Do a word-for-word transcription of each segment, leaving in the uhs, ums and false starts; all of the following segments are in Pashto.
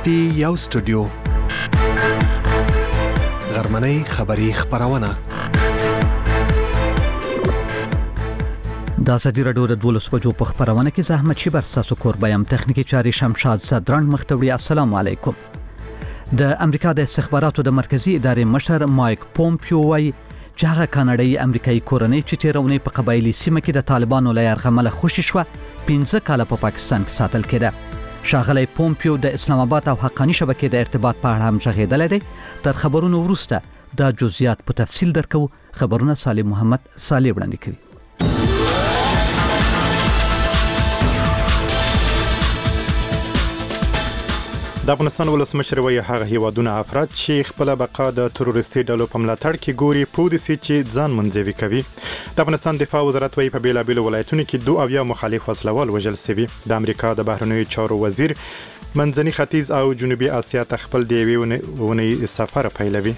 پټي یو سټوډیو غرمنۍ خبری خبرونه د ازادي راډیو د دولس بجو په خبرونه کې زحمت شي بر تاسو کوربایم تخنیکی چاري شمشاد زدران مختوری. السلام علیکم. د امریکا د استخباراتو د مرکزی ادارې مشر مایک پومپیو وايي چې هغه کاناډایي امریکایي کورنۍ چې تیرونی په قبایلی سیمه کې د طالبانو له یرغمل خوشی شو پنځه کاله په پاکستان کې ساتل کېده. ښاغلی پومپیو د اسلام آباد او حقانی شبکې د ارتباط په اړه هم ژغېدلی دی. تر خبرونو وروسته دا جزئیات په تفصیل درکو. خبرونه صالح محمد صالح وړاندې کوي. د افغانستان ولسمشر وایي هغه هیوادونه افراد چې خپل بقا د تروریستي ډلو په ملاتړ کې ګوري پوه دي چې ځان منځوي کوي. د افغانستان دفاع وزارت وایي په بیلابیلو ولایتونو کې دوه اویا مخالف وسلوال وژل شوي. د امریکا د بهرنیو چارو وزیر منځني ختیځ او جنوبي اسیا ته خپل د یوې اونۍ سفر پیلوي.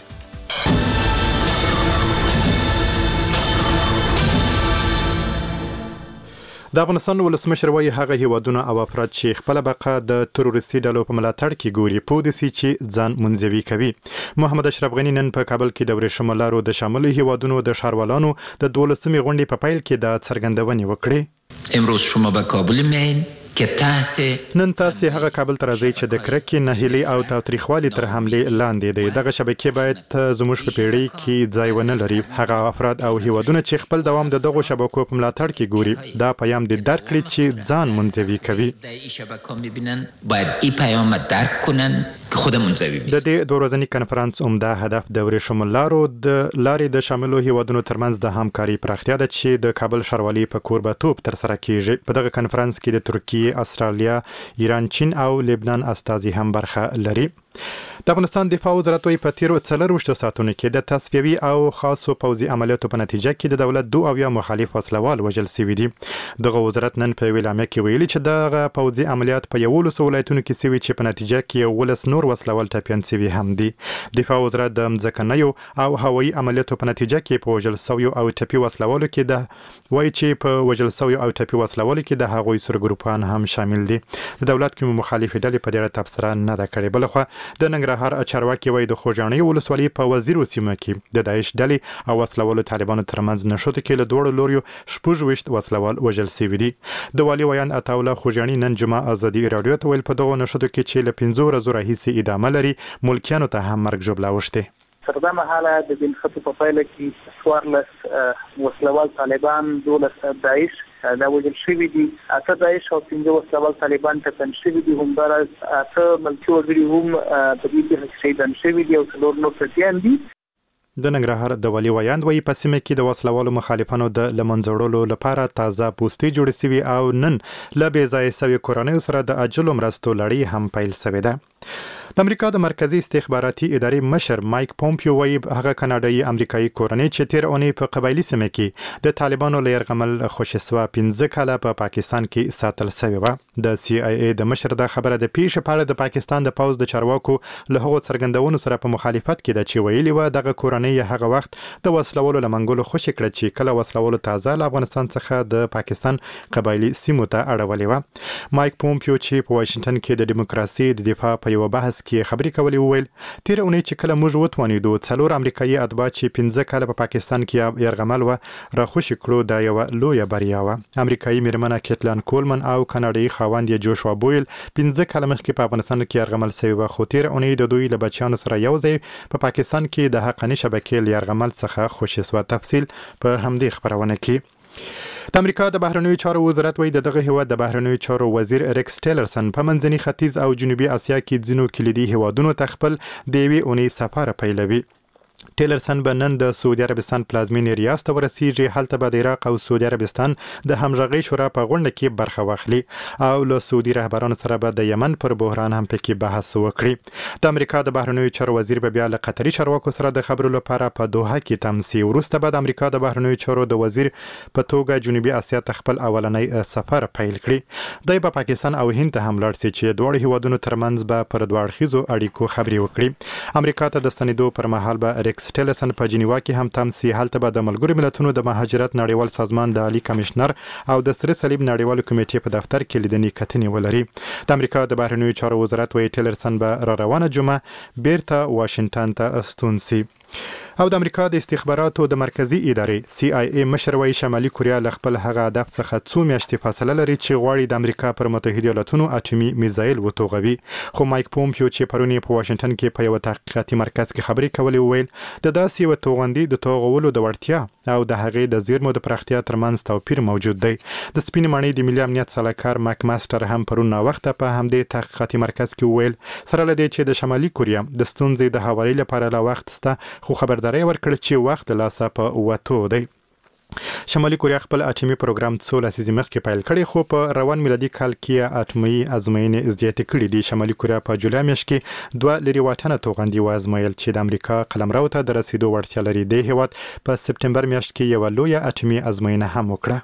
د افغانستان ولسمشر وایي هغه هیوادونه او افراد چې خپل بقا د تروریستي ډلو په ملاتړ کې ګوري پوه دي چې ځان منځوي کوي. محمد اشرف غنی نن په کابل کې د ورېښمو لارو د شاملو هیوادونو د ښاروالانو د دولسمې غونډې په پیل کې د څرګندونې وکړې. امروز شما به کابل میایین که تحت نن تاسو هغه کابل ته راځي چې د کرکې نهیلي او تاوتریخوالي تر حملې لاندې دی. دغه شبکې باید زموږ په پیړۍ کې ځای ونه لري. هغه افراد او هیوادونه چې خپل دوام د دغو شبکو په ملاتړ کې ګوري دا پیام دې درک کړي چې ځان منځوي کوي. د شبکو میبینن باید این پیام درک کنن که خود منځوي وي. د دې دوه ورځني کنفرانس عمده هدف د ورېښمو لارو د لارې د شاملو هیوادونو ترمنځ د همکاري پراختیا ده چې د کابل ښاروالۍ په کوربه‌توب ترسره کیږي. په دغه کنفرانس کې د ترکیې، استرالیا، ایران، چین او لبنان استازي هم برخه لري. د افغانستان دفاع وزارت وايي په تیرو څلرویشتو ساعتونو کې د تصفیوي او خاصو پوځي عملیاتو په نتیجه کې د دولت دوه اویا مخالف وسلوال وژل شوي دي. دغه وزارت نن په ویلامه کې ویلي چې دغه پوځي عملیات په یولسو ولایتونو کې شوي چې په نتیجه کې یولس نور وسلوال ټپیان شوي هم دي. دفاع وزارت د مځکنیو او هوایي عملیاتو په نتیجه کې په وژل شویو او ټپي وسلوالو کې د وایي چې په وژل شویو او ټپي وسلوالو کې د هغوی سرګروپان هم شامل دي. د دولت کوم مخالفې ډلې په دې تبصره نه ده کړې. بلخو د ننګرهار چارواکي وایي د خوږیاڼي ولسوالۍ په وزیرو سیمه کې د داعش ډلې او وسلوالو طالبانو ترمنځ نښتو کې له دوړو لوريو شپږ ویشت وسلوال وژل شوي دي. د والي ویان عطاالله خوږیاڼي نن جمعه ازادي راډیو ته ویل په دغو نښتو کې چې له پنځو ورځو راهیسې ادامه لري ملکیانو ته هم مرګ ژوبله اوښتې. تر دا مهاله د دې نښتو په پایله کې څوارلس وسلوال طالبان، دولس داعش دا وژل شوي دي، اته داعش او پنځه وسلوال طالبان ټپیان شوي دي. همداراز اته ملکي وګړي هم په دې کې شهیدان شوي دي او څلور نور ټپیان دي. د ننګرهار د والي ویاند وایي په سیمه کې د وسلوالو مخالفانو د لمنځوړلو لپاره تازه پوستې جوړې شوي او نن له بې ځایه شویو کورنیو سره د اجلو مرستو لړۍ هم پیل شوې ده. د امریکا د مرکزی استخباراتي ادارې مشر مایک پومپیو وایي هغه کاناډایي امریکایي کورنۍ چې تیر اونۍ په قبایلی سیمه کې د طالبانو له یرغمل خوشی سوا پنځه کاله په پاکستان کې ساتل شوی و. د سی آی ای د مشر د خبره د پیښې په اړه د پاکستان د پوز د چارواکو له هغو څرګندونو سره په مخالفت کې د چې ویلي و دغه کورنۍ هغه وخت د وسلوالو لمنګولو خوشی کړ چې کله وسلوالو تازه له افغانستان څخه د پاکستان قبایلی سیمو ته اړولې و. مایک پومپیو چې په واشنگټن کې د دیموکراسي د دفاع په یو بحث کې خبرې کولې وویل تیر اونۍ چې کله موږ وتوانیدو څلور امریکایي اتباع چې پنځه کاله په پاکستان کې یرغمل و راخوشي کړو دا یو لویه بریا و. امریکایي میرمنه کیټلان کولمن او کاناډایي خاوند یې جوشوا بویل پنځه کاله مخکې په افغانستان کې یرغمل شوی و خو تیر اونۍ د دوی له بچیانو سره یو ځای په پاکستان کې د حقانی شبکې له یرغمل څخه خوشي سو. تفصیل په همدې خبرونه کې. د امریکا د بهرنیو چارو وزارت وایي د دغه هیواد د بهرنیو چارو وزیر ریکس ټیلرسن په منځني ختیځ او جنوبي اسیا کې ځینو کلیدي هیوادونو ته خپل د یوې اونۍ سفر پیلوي. ټیلرسن به نن د سعودي عربستان پلازمینې ریاض ته ورسیږي. هلته به د عراق او سعودي عربستان د همغږۍ شورا په غونډه کې برخه واخلي او له سعودي رهبرانو سره به د یمن پر بحران هم پکې بحث وکړي. د امریکا د بهرنیو چارو وزیر به بیا له قطري چارواکو سره د خبرو لپاره په دوحه کې تم شي. وروسته به د امریکا د بهرنیو چارو د وزیر په توګه جنوبي اسیا ته خپل اولنی سفر پیل کړي. دی په پاکستان او هند ته هم لاړ شي چې دواړو هیوادونو ترمنځ به پر دوه اړخیزو اړیکو خبرې وکړي. امریکا ته د ستنېدو پر مهال به ریکس ریکس ټیلسن په جنیوا کې هم تم سي هلته به د ملګرو ملتونو د مهاجرت نړیوال سازمان د عالی کمشنر او د سره صلیب نړیوال کمیټې په دفتر کې لیدنې کتنې ولري. د امریکا د بهرنیو چارو وزارت وایي ټیلسن به را روانه جمعه بیرته واشنگټن ته ستون سي. او د امریکا د استخباراتو د مرکزی ادارې سی آی ای مشر وایي شمالي کوریا له خپل هغه هدف څخه څو میاشتې فاصله لري چې غواړي د امریکا پر متحده ایالاتونو اټومي میزایل وتوغوي. خو مایک پومپیو چې پرونی په واشنگټن کې په یو تحقیقاتي مرکز کې خبرې کولې ویل د داسې یو توغندي د توغولو د وړتیا او د هغې د زیرمو د پراختیا ترمنځ توپیر موجود دی. د سپین ماڼۍ د ملي امنیت سلاکار ماک ماستر هم پرون وخت په همدې تحقیقاتي مرکز کې ویل سره لدی چې د شمالي کوریا د ستونزې د حوالې لپاره لا وخت سته خو خبرداري ورکړه چې وخت لاسه په وته دی. شمالي کوریا خپل اټومي پروګرام څو لسیزې مخکې پیل کړی خو په روان میلادي کال کې اټومي ازموینې زیاتې کړې دي. شمالي کوریا په جولای میاشت کې دوه لري واټنه توغندي وازمایل چې د امریکا قلمرو ته د رسیدو وړتیا لري. د هیواد په سپټمبر میاشت کې یو لویه اټومي ازموینه هم وکړه.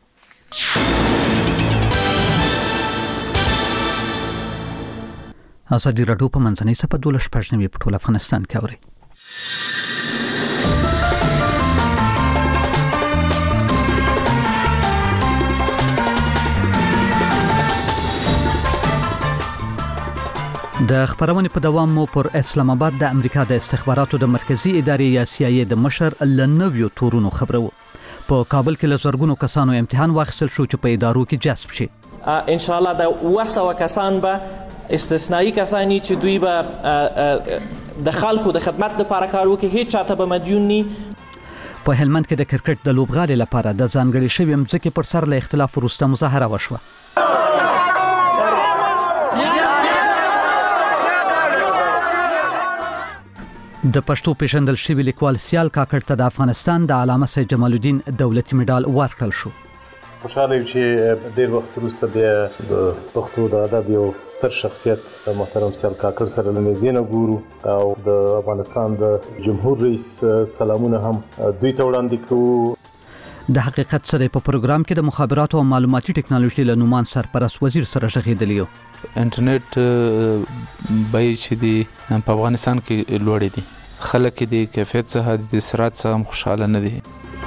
ازادي راډیو په منځنۍ صفحه دولس پښنوي په ټول افغانستان کې اوري. د خبرونې په دوام مو پر اسلام آباد د امریکا د استخباراتو د مرکزی ادارې یا سی آی ای د مشر لنویو تورونو خبرو. په کابل کې لزرګونو کسانو امتحان واخیستل شو چې په ادارو کې جذب شي. ان شاء الله د وسو کسان به استثنایی کسانی چې دوی به د خلکو د خدمت لپاره کار وکړي هیڅ چاته به مدیون ني. په هلمند کې د کرکټ د لوبغالي لپاره د ځانګړي شوی مځکې پر سر له اختلاف وروسته مظاهره وشوه. د پښتو پیژندل شوی لیکوال سیال کاکړ ته د افغانستان د علامه سید جمال الدین دولتي میډال ورکړل شو. خوشاله یم چې ډېر وخت وروسته بیا د پښتو د ادب یو ستر شخصیت محترم سیال کاکړ سره له نږدې نه ګورو او د افغانستان د جمهور رئیس سلامونه هم دوی ته وړاندې کوو. د حقیقت سره په پروګرام کې د مخابراتو او معلوماتي ټکنالوژي له نومان سرپرست وزیر سره غږیدلی یو. انټرنیټ به چې دی په افغانستان کې لوړ دي خلک د کیفیت څخه د سرعت څخه هم خوشاله نه دي.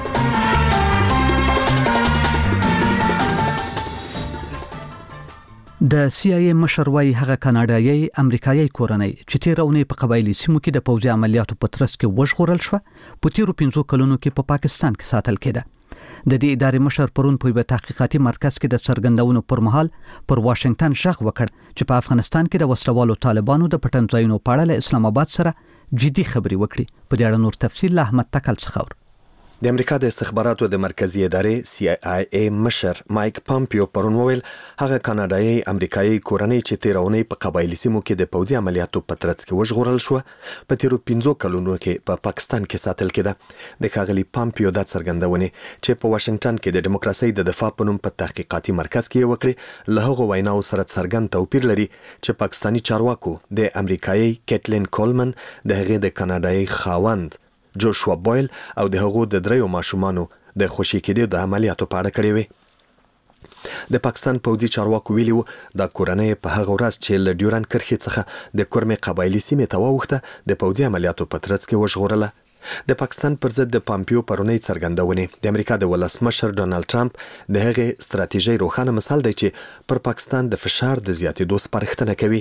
د سی آی ای مشر وايي هغه کاناډایي امریکایي کورنۍ چې تیرونه په قبایلی سیمو کې د پوځي عملیاتو په ترڅ کې وژغورل شو په تیرو پنځو کلونو کې په پا پاکستان کې ساتل کېده. د دې ادارې مشر پرون په یو تحقیقاتي مرکز کې د څرګندونو پر مهال پر واشنگټن شغ وکړ چې په افغانستان کې د وسلوالو طالبانو د پټنځایونو په اړه له اسلام آباد سره جدي خبري وکړي. په دې اړه نور تفصیل له احمد تکل څخه اور. د امریکا د استخباراتو د مرکزی ادارې سی آی ای مشر مایک پومپیو پرون وویل هغه کاناډایي امریکایي کورنۍ چې تیرونه په قبایلی سیمو کې د پوځي عملیاتو په ترڅ کې وژغورل شو په تیرو پنځو کلونو کې په پا پاکستان کې ساتل کېده. د ښاغلي پومپیو د څرګندونې چې په واشنگټن کې د دیموکراسي د دفاع په نوم په تحقیقاتي مرکز کې وکړي له هغه ویناو سره څرګند توپیر لري چې پاکستانی چارواکو د امریکایي کیټلین کولمن د هغې د کاناډایي خاوند جوشوا بویل او د هغو د دریو ماشومانو د خوشي کېدو د عملیاتو په اړه کړې وي. د پاکستان پوځي چارواکو ویلي وو د کورنۍ په هغه ورځ چې له ډیورن کرښې څخه د کورمې قبایلی سیمې ته واوښته د پوځي عملیاتو په ترڅ کې وژغورله. د پاکستان پر ضد د پامپیو پرونی څرګندونې د امریکا د ولسمشر ډونالد ټرمپ د هغې ستراتیژۍ روښانه مثال دی چې پر پاکستان د فشار د زیاتېدو سپارښتنه کوي.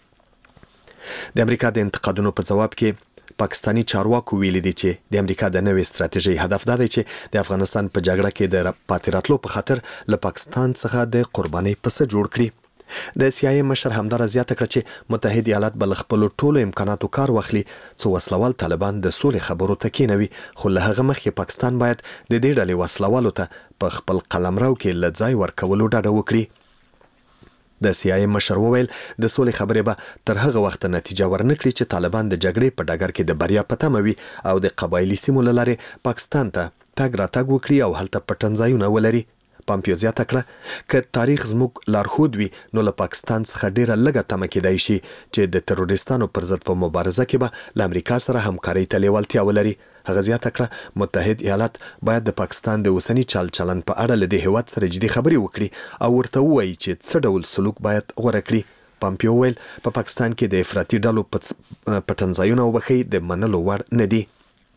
د امریکا د انتقادونو په ځواب کې پاکستانی چارواکو ویلي دي چې د امریکا د نوې ستراتیژۍ هدف دا دی چې د افغانستان په جګړه کې د پاتې راتلو په خاطر له پاکستان څخه د قربانۍ پسه جوړ کړي. د سی آی ای مشر همدار زیاته کړ چې متحده ایالات بل خپل ټولو امکاناتو کار واخلي څو وسلوال طالبان د سولې خبرو ته کېنوي خو له هغه مخکې پاکستان باید د دې ډلې وسلوالو ته په خپل قلمرو کې له ځای ورکولو ډاډه وکړي. د سی آی ای مشر وویل د سولې خبرې به تر هغه وخت نتیجه ورنکړي چې طالبان د جګړې په ډګر کې د بریا په تمه وي او د قبایلی سیمو له لارې پاکستان ته تګ راتګ وکړي او هلته پټنځایونه ولري. پامپیو زیاته کړه که تاریخ زموږ لارښود وي نو له پاکستان څخه ډیره لږه تمه کېدای شي چې د تروریستانو پر ضد په مبارزه کې به له امریکا سره همکارۍ ته لیوالتیا ولري. هغه زیاته کړه متحد ایالات باید د پاکستان د اوسنی چال چلن په اړه له دې هیواد سره جدي خبرې وکړي او ورته ووایي چې څه ډول سلوک باید غوره کړي. پامپیو ویل په پاکستان کې د افراطي ډلو پټنځایونه وبخښي د منلو وړ نه دي.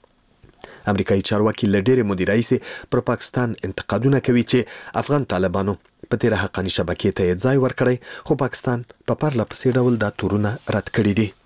امریکایي چارواکي له ډېرې مودې راهیسې پر پاکستان انتقادونه کوي چې افغان طالبانو په تیره حقاني شبکې ته ځای ورکړی، خو پاکستان په پرله پسې ډول دا تورونه رد کړي دي.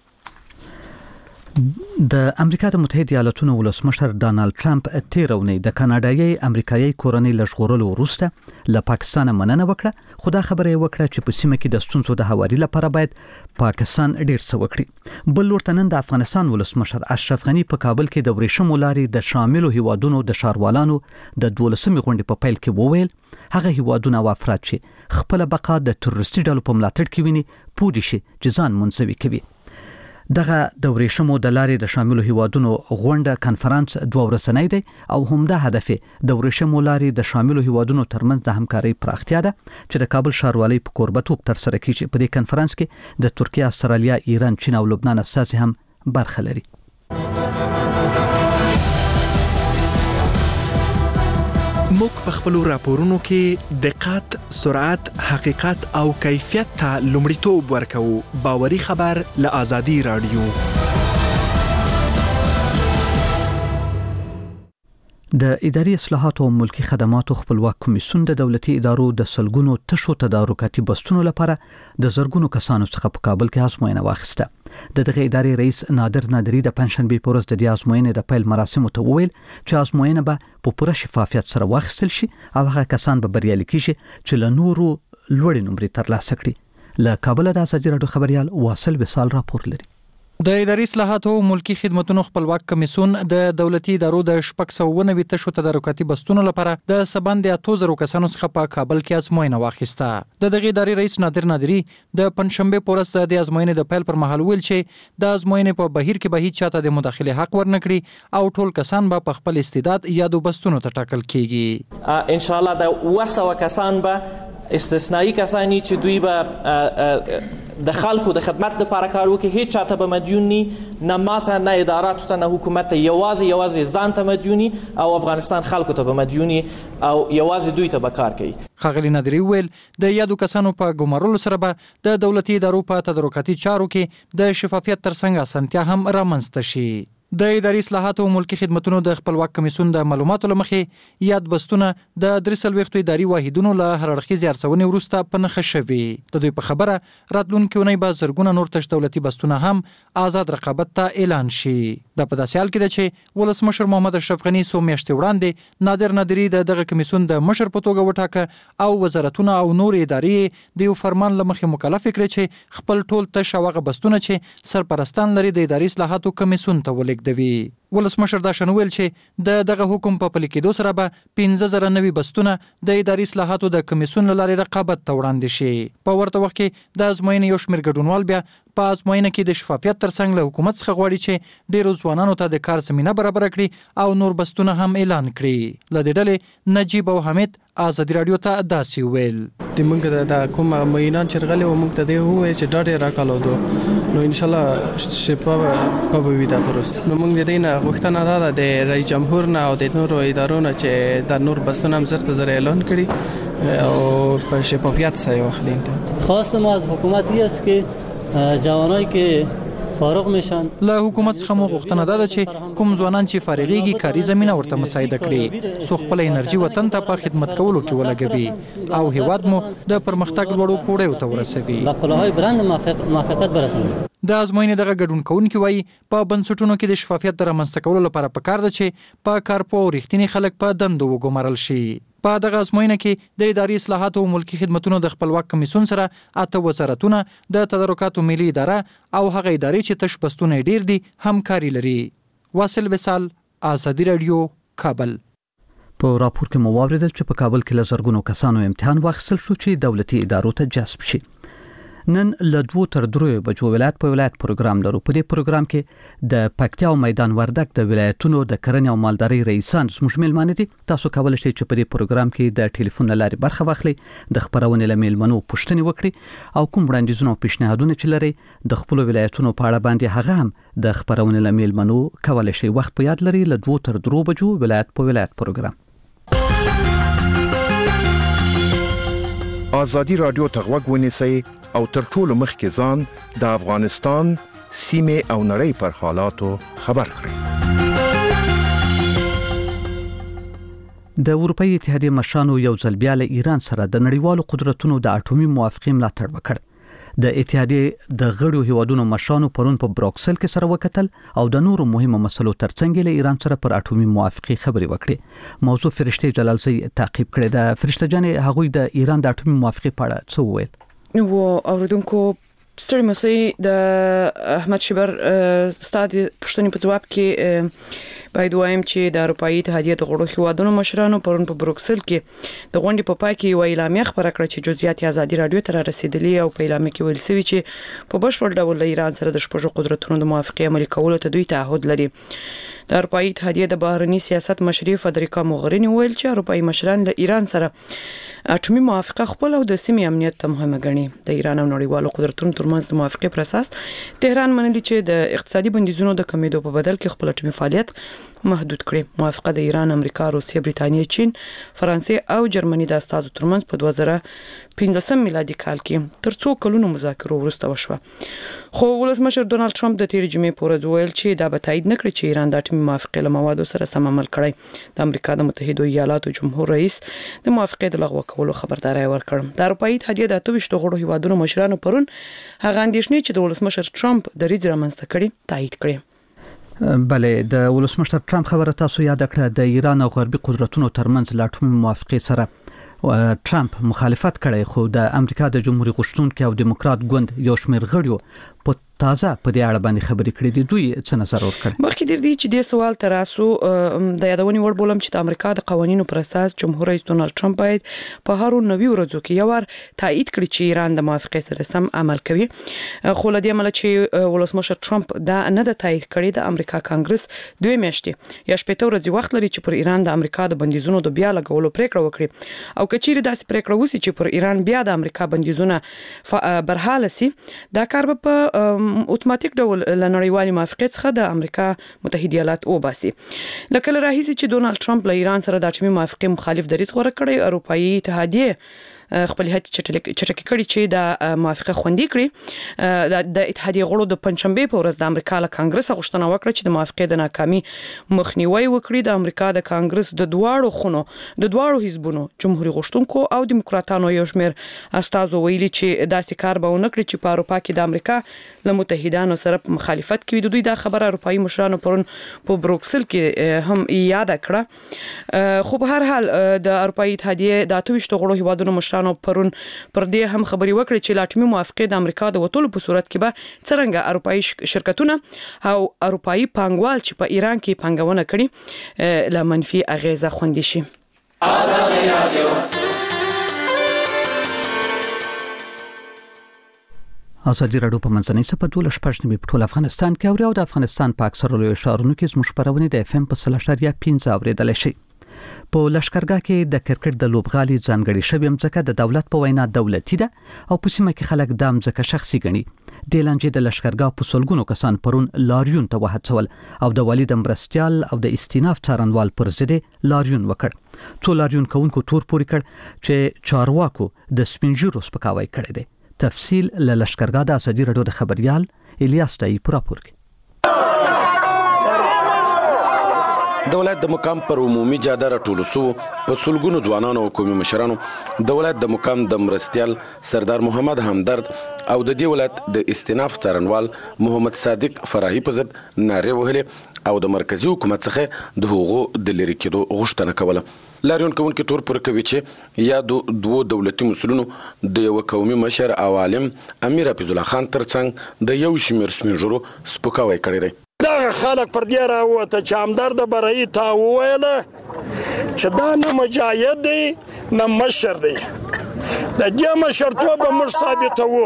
د امریکا د متحده ایالاتونو ولسمشر ډانلډ ټرمپ تیر اونۍ د کاناډایي امریکایي کورنۍ له ژغورلو وروسته له پاکستان مننه وکړه، خو دا خبره یې وکړه چې په سیمه کې د ستونزو د هواري لپاره باید پاکستان ډیر څه وکړي. بل لورته نن د افغانستان ولسمشر اشرف غنی په کابل کې د ورېښمو لارې د شاملو هیوادونو د ښاروالانو د دولسمې غونډې په پیل کې وویل هغه هیوادونه او افراد چې خپل بقا د تروریستي ډلو په ملاتړ کې ویني پوه شي چې ځان منزوي کوي. دغه د ورېښمو د لارې د شاملو هیوادونو غونډه کانفرنس دوه ورځنی دی او همدا هدف د ورېښمو لارې د شاملو هیوادونو ترمنځ د همکارۍ پراختیا ده چې د کابل ښاروالۍ په کوربتوب ترسره کیږي. په دې کانفرنس کې د ترکیه، استرالیا، ایران، چین او لبنان استازي هم برخه لري. موږ په خپل راپورونو کې دقت، سرعت، حقیقت او کیفیت ته لومړیتوب ورکوو. باوري خبر له آزادي رادیو. د اداري اصلاحاتو او ملکی خدماتو خپلواک کمیسیون د دولتي ادارو د سلګونو تشو تدارکاتي بستونو لپاره د زرګونو کسانو څخه په کابل کې ازموینه واخیسته. د دغه ادارې رئیس نادر نادری د پنځشنبه په ورځ د دې ازموینې د پیل مراسمو ته وویل چې ازموینه به په پوره شفافیت سره واخیستل شي او هغه کسان به بریالي کیږي چې له نورو لوړ نمرې ترلاسه کړي. له کابل د ازادي راډیو خبريال واصل وصال راپور لري. د اداري اصلاحاتو او ملکی خدماتو خپلواک کمیسیون د دولتي ادارو د شپږ سوه نوي تشو تدارکاتي بستونو لپاره د سباند اته زره کسانو څخه په کابل کې ازموینه واخیسته. د دغه ادارې رئیس نادر نادری د پنځشنبه په ورځ د ازموینې د پیل پر مهال ویل چې د ازموینې په بهیر کې به هیڅ چاته د مداخله حق ورنکړي او ټول کسان به په خپل استعداد یادو بستونو ته ټاکل کیږي. ان شاء الله د اوه سوه کسان به استثنایی کسانی چې دوی به د خلکو د خدمت لپاره کار وکړي، هیڅ چاته به مدیون ني، نه ماته، نه اداراتو ته، نه حکومت ته، یوازې یوازې ځان ته مدیونی او افغانستان خلکو ته به مدیونی او یوازې دوی ته به کار کوي. ښاغلي نادری ویل د یادو کسانو په ګمارلو سره به د دولتي ادارو په تدارکاتي چارو کې د شفافیت ترڅنګ اسانتیا هم رامنځته شي. د اداري اصلاحاتو او ملکی خدماتو د خپلواک کمیسیون د معلوماتو لمخې یاد بستونه د درې څلوېښتو اداري واحدونو له هر اړخیزې ارڅونې وروسته په نښه شوي. د دوی په خبره راتلونکې اونۍ به زرګونه نور تش دولتي بستونه هم آزاد رقابت ته اعلان شي. دا په داسې حال کې ده چې ولسمشر محمد اشرف غنی څو میاشتې وړاندې نادر نادری د دغه کمیسیون د مشر په توګه وټاکه او وزارتونه او نور ادارې د یو فرمان لمخې مکلف کړي چې خپل ټول تش هغه بستونه چې سرپرستان لري د اداري اصلاحاتو کمیسیون ته ولېږدوي. ولسمشر دا شنو ویل چې د دغه حکم په پلي کېدو سره به پنځه زره نوي بستونه د اداري اصلاحاتو د کمیسیون له لارې رقابت ته وړاندې شي. په ورته وخت کې د ازموینې یو شمېر ګډونوال بیا په ازموینه کې د شفافیت ترڅنګ له حکومت څخه غواړي چې ډېرو ځوانانو ته د کار زمینه برابر کړي او نور بستونه هم اعلان کړي. له دې ډلې نجیب او حمید آزادي راډیو ته داسې ویل د موږ د کوم مینان چرغلې و موږ ته دی وای چې ډاډه راکالو دو نو ان شاء الله شفاف په ویدا پروست نو موږ د دې غوښتنه ده د رئیس جمهور نه او د نورو ادارو نه چې د نور بستونه هم زر زر اعلان کړي او په شفافیت سره واخلین. خواست ما از حکومت است که جوانایی که فارغ میشن له حکومت څخه مو غوښتنه ده چې کوم ځوانان چې فارغيږي کاري زمينه ورته مساعده کړي، سو خپل انرژي وطن ته په خدمت کولو کې ولګوي او هیواد مو د پرمختګ لوړو پوړیو ته ورسوي. لقلهای برند موافقت برسوي. د ازموینې دغه ګډون کوونکي وایي په بنسټونو کې د شفافیت د رامنځته کولو لپاره پکار ده چې په کارپو او رښتینی خلک په دندو وګمارل شي. په دغه ازموینه کې د اداري اصلاحاتو او ملکی خدماتو د خپلواک کمیسیون سره اته وزارتونه، د تدارکاتو ملي اداره او هغه ادارې چې تش بستونه ډیر دي همکاري لري. واصل وصال، آزادي راډیو، کابل. په راپور کې مو واوریدل چې په کابل کې لزرګونو کسانو امتحان واخیستل شو چې دولتي ادارو ته جذب شي. نن له دوه تر درې بجو ولایت په ولایت پروګرام لرو. په دې پروګرام کې د پکتیا او میدان وردګ د ولایتونو د کرنې او مالدارۍ رئیسان زموږ میلمانه دي. تاسو کولای شئ چې په دې پروګرام کې د ټلیفون لارې برخه واخلئ، د خبرونې له میلمنو پوښتنې وکړئ او کوم وړاندیزونه او پیشنهادونه چې لري د خپل ولایتونو په اړه باندې هغه هم د خبرونې له میلمنو کولای شئ. وخت په یاد لري له دوه تر درې بجو ولایت په ولایت پروګرام. آزادي راډیو ته غوږ ونیسئ او تر ټولو مخکې ځان د افغانستان سیمه او نړۍ پر حالاتو خبر کړئ. د اروپאי اتحادیې مشرانو یو ځل بیا له ایران سره د نړیوالو قدرتونو د اټومي موافقې ملاتړ وکړ. د اتحادیې د غړو هیوادونو مشرانو پرون په بروکسل کې سره وکتل او د نورو مهمو مسلو ترڅنګ له ایران سره پر اټومي موافقې خبرې وکړې. موضوع فرشته جلالزی تعقیب کړې ده. فرشته جانې هغوی د ایران د اټومي موافقې په اړه څه وویل؟ و اوردونکو ستړي مسئ د احمد شبر استاد پښتني په جواب کې باید وایم چې د اروپאי اتحادیې د غړو هیوادونو مشرانو پرون په بروکسل کې د غونډې په پای کې یو اعلامیه خبره کړه چې جزئیات ازادي رادیو ته رسیدلي او په اعلامیه کې ویل شوی چې په بشپړ ډول له ایران سره د شپږو قدرتونو د موافقې عملي کولو ته دوی تعهد لري. د اروپאי اتحادیې د بهرنی سیاست مشري فدریکا موغرینی ویل چې اروپאי مشران له ایران سره اټومي موافقه خپل او د سیمې امنیت ته مهمه ګڼي. د ایران او نړیوالو قدرتونو ترمنځ د موافقې پر اساس تهران منلي چې د اقتصادي بندیزونو د کمیدو په بدل کې خپل اټومي فعالیت محدود کړي. موافقه د ایران، امریکا، روسیه، بریتانیا، چین، فرانسې او جرمني د استازو ترمنځ په دوه زره پنځم میلادي کال کې تر څو کلونو مذاکرو وروسته وشوه. خو ولسمشر ډونالد ټرمپ د تیر جمعې پورې ویل چې دا به تایید نکړي چې ایران د اټومي موافقې له موادو سره سم عمل کړي. د امریکا د متحده ایالاتو جمهور رئیس د موافقې د لغوه کولو خبرداري ورکړه. د اروپאי اتحادیې د اته ویشت غړو هیوادونو مشرانو پرون هغه اندېښنې چې د ولسمشر ټرمپ د ریځ رامنځته کړي تایید کړي. بله د ولسمشر ټرمپ خبره تاسو یاد کړه. د ایران او غربي قدرتونو ترمنځ له اټومي موافقې سره ټرمپ مخالفت کړی، خو د امریکا د جمهوریت غوښتونکو او دیموکرات ګوند یو شمېر غړیو په تازه په دې اړه باندې خبرې کړې دي. دوی څه نظر ورکړ؟ مخکې د دې چې د سوال تراسو د یادونې وړ بولم چې د امریکا د قوانینو پر اساس جمهور رئیس ډونالد ټرمپ باید په هر نوي ورځو کې یو ور تایید کړي چې ایران د موافقې سره سم عمل کوي. خو لدې عمل چې ولسمشر ټرمپ دا نه د تایید کړي، د امریکا کانګرس دوی میاشتې یا شپږ ورځې وخت لري چې پر ایران د امریکا د بندیزونو د بیا لګولو پریکړه وکړي. او کچېره داسې پریکړه وسی چې پر ایران بیا د امریکا بندیزونه برحاله سي، دا کار به په اتوماتیک ډول له نړیوالې موافقې څخه د امریکا متحده ایالات وباسي. لکه راهیسي چې ډونالد ټرمپ له ایران سره د اټومي موافقې مخالف دریځ غوره کړی، اروپאי اتحادیې خپل هڅې چټکې کړي چې د موافقه خوندي کړي. د اتحادیې غړو د پنځشنبه په ورځ د امریکا له کانګرس غوښتنه وکړه چې د موافقې د ناکامي مخنیوي وکړي. د امریکا د کانګرس د دواړو خونو د دواړو حزبونو جمهوریت غوښتونکو او دیموکراتانو یو شمېر استازو ویلي چې داسې کار به ونه کړي چې په اروپا کې د امریکا له متحدانو سره په مخالفت کوي. د دوی دا خبره اروپאי مشرانو پرون په بروکسل کې هم یاد کړه. خو په هر حال د اروپאי اتحادیې د اته ویشت غړو هیوادونو مشرانو پرون پر دې هم خبري وکړي چې لاټمي موافقه د امریکا د وټولو په صورت کې به څنګه اروپאי شرکتونه او اروپאי پانګوال چې په ایران کې پانګونه کړي له منفي اغیزه خوندي شي. آزادي رادیو آزادي رادیو په منځنۍ صفه دوله شپږ نیمه په ټول افغانستان کې اوري او د افغانستان په اکثره لوی ښارونو کې زموږ خبرونه د اف ام په سل اشاریه پنځه اوریدل شي. په لشکرګاه کې د کرکټ د لوبغالي ځانګړي شوی مځکه د دولت په وینا دولتي ده او په سیمه کې خلک د مځکه شخصي ګڼي. د لانجې د لشکرګاه په سلګونو کسان پرون لاریون ته وهڅول او د والي د مرستيال او د استیناف څارنوال پر ضد لاریون وکړ. څو لاریون کوونکو تور پوري کړ چې چارواکو د سپینجیرو سپکاوی کړی دی. تفصیل له لشکرګاه د ازادي رادیو د خبريال الیاس دای پراپور کې. د ولایت د مقام پر عمومي جاده راټولو سو په سلګونو ځوانانو او قومي مشرانو د ولایت د مقام د مرستيال سردار محمد همدرد او د دې ولایت د استیناف څارنوال محمد صادق فراحي په ضد ناره وهلې او د مرکزی حکومت څخه د حقوقو د لری کېدو غوښتنه کوله. لاریون کوونکي تور پر کوي چې یا د دوو دولتي مسولونو د یو قومي مشر او عالم امیر حفیظ الله خان ترڅنګ د یو شمیر سپینجرو سپکاوی کړی دی. دا خلک پر دې راوته چې همدرد برای تا وویله چې دا نه مجاهد دی نه مشر دی، د دې مشرتوب به موږ ثابتوو.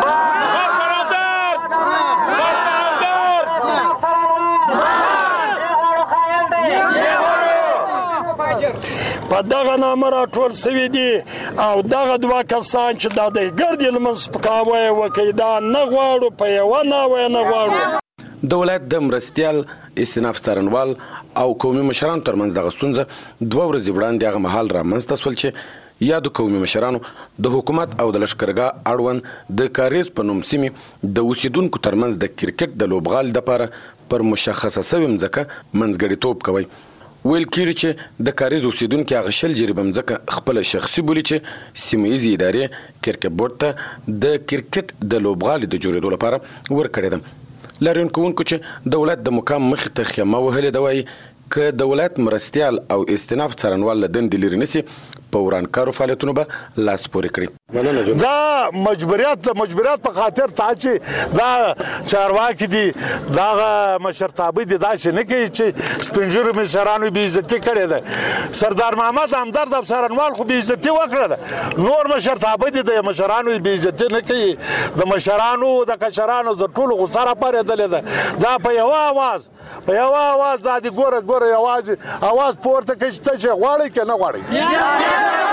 په دغه نامه راټول سوي دي او دغه دوه کسان چې دا د ګردې لمونځ سپکاوی وکړي دا نه غواړو، په یوه ناوی نه غواړو. د ولایت د مرستيال استیناف څارنوال او قومي مشرانو ترمنځ دغه ستونزه دوه ورځې وړاندې هغه مهال رامنځته شول چې یا د قومي مشرانو د حکومت او د لشکرګاه اړوند د کاریز په نوم سیمې د اوسیدونکو ترمنځ د کرکټ د لوبغالي لپاره پر مشخصه شوې مځکه منځګړیتوب کوي. ویل کېږي چې د کاریز اوسیدونکو هغه شل جریبه مځکه خپل شخصي بولي چې سیمه ییزې ادارې کرکټ بورډ ته د کرکټ د لوبغالي د جوړېدو لپاره ورکړې ده. لاریون کوونکو چې دولت د مقام مخې ته خیمه وهلې ده وایي که دولت مرستیال او استناف څارنوال له دندې لرې نشي په ورانکارو فعالیتونو به لاس پورې کړي. دا مجبوریت د مجبوریت په خاطر تا چې دا چارواکي دي دا مشرتابه دي داسې نه کوي چې سپین ږیرو مشرانو بې عزتي کړې ده. سردار محمد همدرد او څارنوال خو بې عزتي وکړله. نور مشرتابه دي د مشرانو بې عزتي نه کوي. د مشرانو د کشرانو د ټولو غوسه راپارېدلې ده. دا په یوه اواز په یوه اواز دا دي ګوره ګوره یوازې اواز پورته کوي چې ته چې غواړئ که نه غواړئ.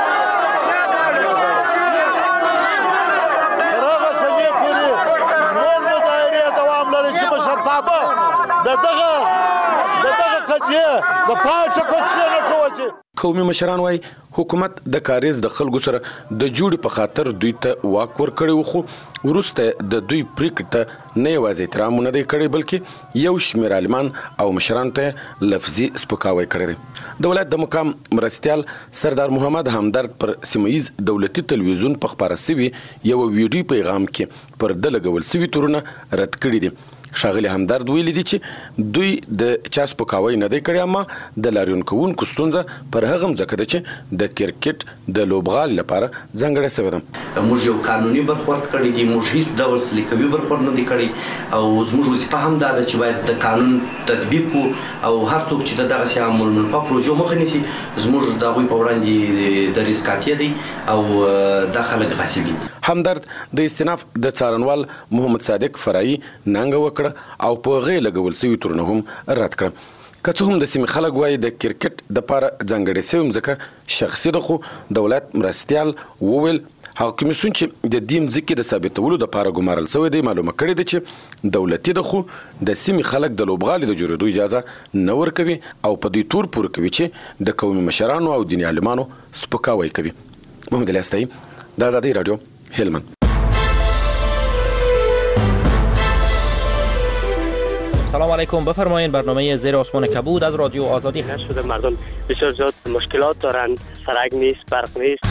قومي مشران وایي حکومت د کاریز د خلکو سره د جوړې په خاطر دوی ته واک ورکړی و، خو وروسته د دوی پریکړې ته نه یوازې احترام نه دی کړی بلکې یو شمېر عالمان او مشرانو ته لفظي سپکاوی کړی دی. د ولایت د مقام مرستیال سردار محمد همدرد پر سیمه ییز دولتي تلویزیون په خپاره سوي یو ویډیو پیغام کې پر ده لګول سوي تورونه رد کړي دي. ښاغلي همدرد ویلي دي چې دوی د چا سپکاوی نه دی کړی، اما د لاریون کوونکو ستونزه پر هغه مځکه ده چې د کرکټ د لوبغالي لپاره ځانګړې سوې ده. موږ یو قانوني برخورد کړی دی، موږ هیڅ ډول سلیقوي برخورد نه دی کړی او زموږ وظیفه هم دا ده چې باید د قانون تطبیق کړو او هر څوک چې د دغسې عملمنفه پروژو مخه نیسي زموږ د هغوی په وړاندې د ریسکاتیه دی او دا خلک غصبي. همدرد د استناف د څارنوال محمد صادق فرایي ننګه وکړه او په هغې لګول سوي تورونه هم رد کړه. که څه هم د سیمې خلک وایي د کرکټ دپاره ځانګړې سوې مځکه شخصي ده، خو دولت مرستیال وویل هغه کمیسیون چې د دې مځکې د ثابتولو دپاره ګمارل سوی دی معلومه کړې ده چې دولتي ده، خو د سیمې خلک د لوبغالي د جوړېدو اجازه نه ورکوي او په دوی تور پورې کوي چې د قومي مشرانو او دیني عالمانو سپکاوی کوي. محمد علي استایي، د ازادۍ راډیو، هلمند. سلام علیکم، بفرمایید. برنامه زیر آسمان کبود از رادیو آزادی هست. شده مردم بسیار زیاد مشکلات دارن، سرک نیست، برق نیست.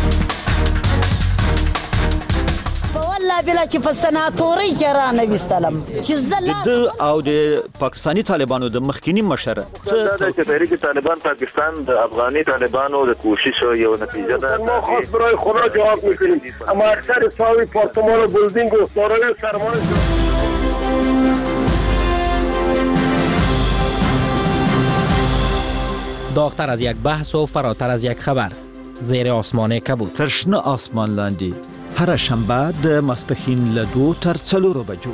والله بلا چې په سناتوري کې را نه وستلم چې زلا د او د پاکستانی طالبانو د مخکینی مشر څه د تحریک طالبان پاکستان د افغاني طالبانو د کوشش یو نتیجه ده. ما خاص برای خدا جواب میکنیم، اما اکثر ساوی پارتمان و بلدینگ و دارای سرمایه داغتر از یک بحث و فراتر از یک خبر. زیر آسمان کبود. ترشنه آسمان لاندې هر شنبه د ماسپښین له دو تر څلورو بجو.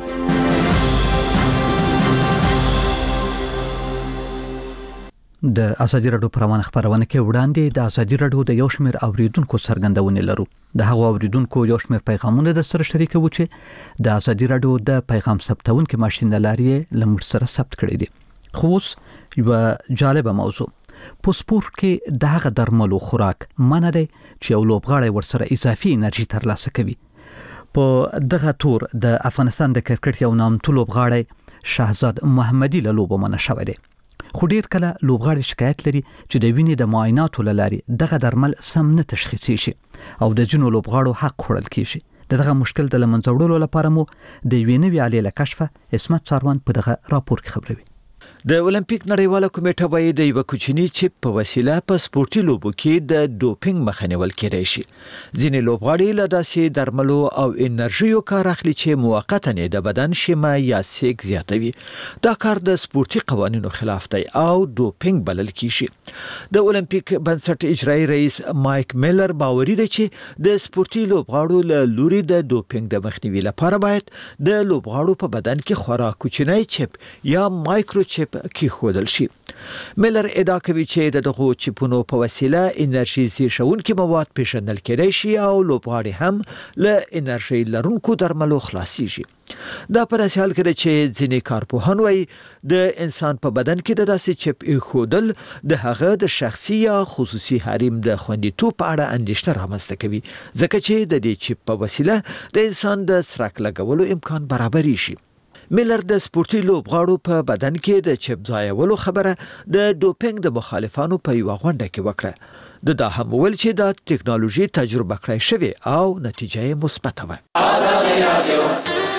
د ازادي راډیو پروانه خبرونه کې وړاندې د ازادي راډیو د یو شمېر اوریدونکو څرګندونه لرو. د هغو اوریدونکو یو شمېر پیغامونه د سره شریکو چې د ازادي راډیو د پیغام ثبتونکو ماشين لارې لمر سره ثبت کړی دي. خو اوس یو جالبه موضوع په سپور کې دغه درملو خوراک منه دی چې یو لوبغاړی ورسره اضافي انرژي ترلاسه کوي. په دغه تور د افغانستان د کرکټ یو نامتو لوبغاړی شهزاد محمدي له لوبو منع شوی دی. خو ډیر کله لوبغاړي شکایت لري چې د وینې د معایناتو له لارې دغه درمل سم نه تشخیصي شي او د ځینو لوبغاړو حق خوړل کیږي. دغه مشکل د لمنځه وړلو لپاره مو د یوې نوې آلې له کشفه عصمت څاروان په دغه راپور کې خبروي. د اولمپیک نړیواله کمیټه وایي د یو کوچنی چپ په وسیله په سپورتي لوبو کې د ډوپینګ مخه نیول کېدای شي. ځینې لوبغاړي له داسې درملو او انرژیو کار اخلي چې موقتا د بدن شمه یا سیک زیاتوي. دا کار د سپورتي قوانینو خلاف دی او ډوپینګ بلل کیږي. د اولمپیک بنسټ اجرایی رئیس مایک میلر باوري دی چې د سپورتي لوبغاړو له لوري د ډوپینګ د مخنیوي لپاره باید د لوبغاړو په بدن کې خورا کوچنی چپ یا مایکرو چپ کې خودل شي. میلر ادعا کوي چې دغه چپونو په وسیله انرژي زیږونکي مواد پیژندل کېدای شي او لوبغاړي هم له انرژي لرونکو درملو خلاصيږي. دا پر اساس حال کړي چې ځینې کارپوهان وایي د انسان په بدن کې د داسې چپ خودل د هغه د شخصي یا خصوصي حریم د خوندیتوب په اړه اندېښنه رامنځته کوي، ځکه چې د دې چپ په وسیله د انسان د سرک لګولو امکان برابري شي. میلر د سپورتي لوبغاړو په بدن کې د چپ ځایولو خبره د ډوپینګ د مخالفانو په یو غونډه کې وکړه. د دا هم ویل چې د ټکنالوژي تجربه کړای شوی او نتیجه یې مثبته وه. آزادي رادیو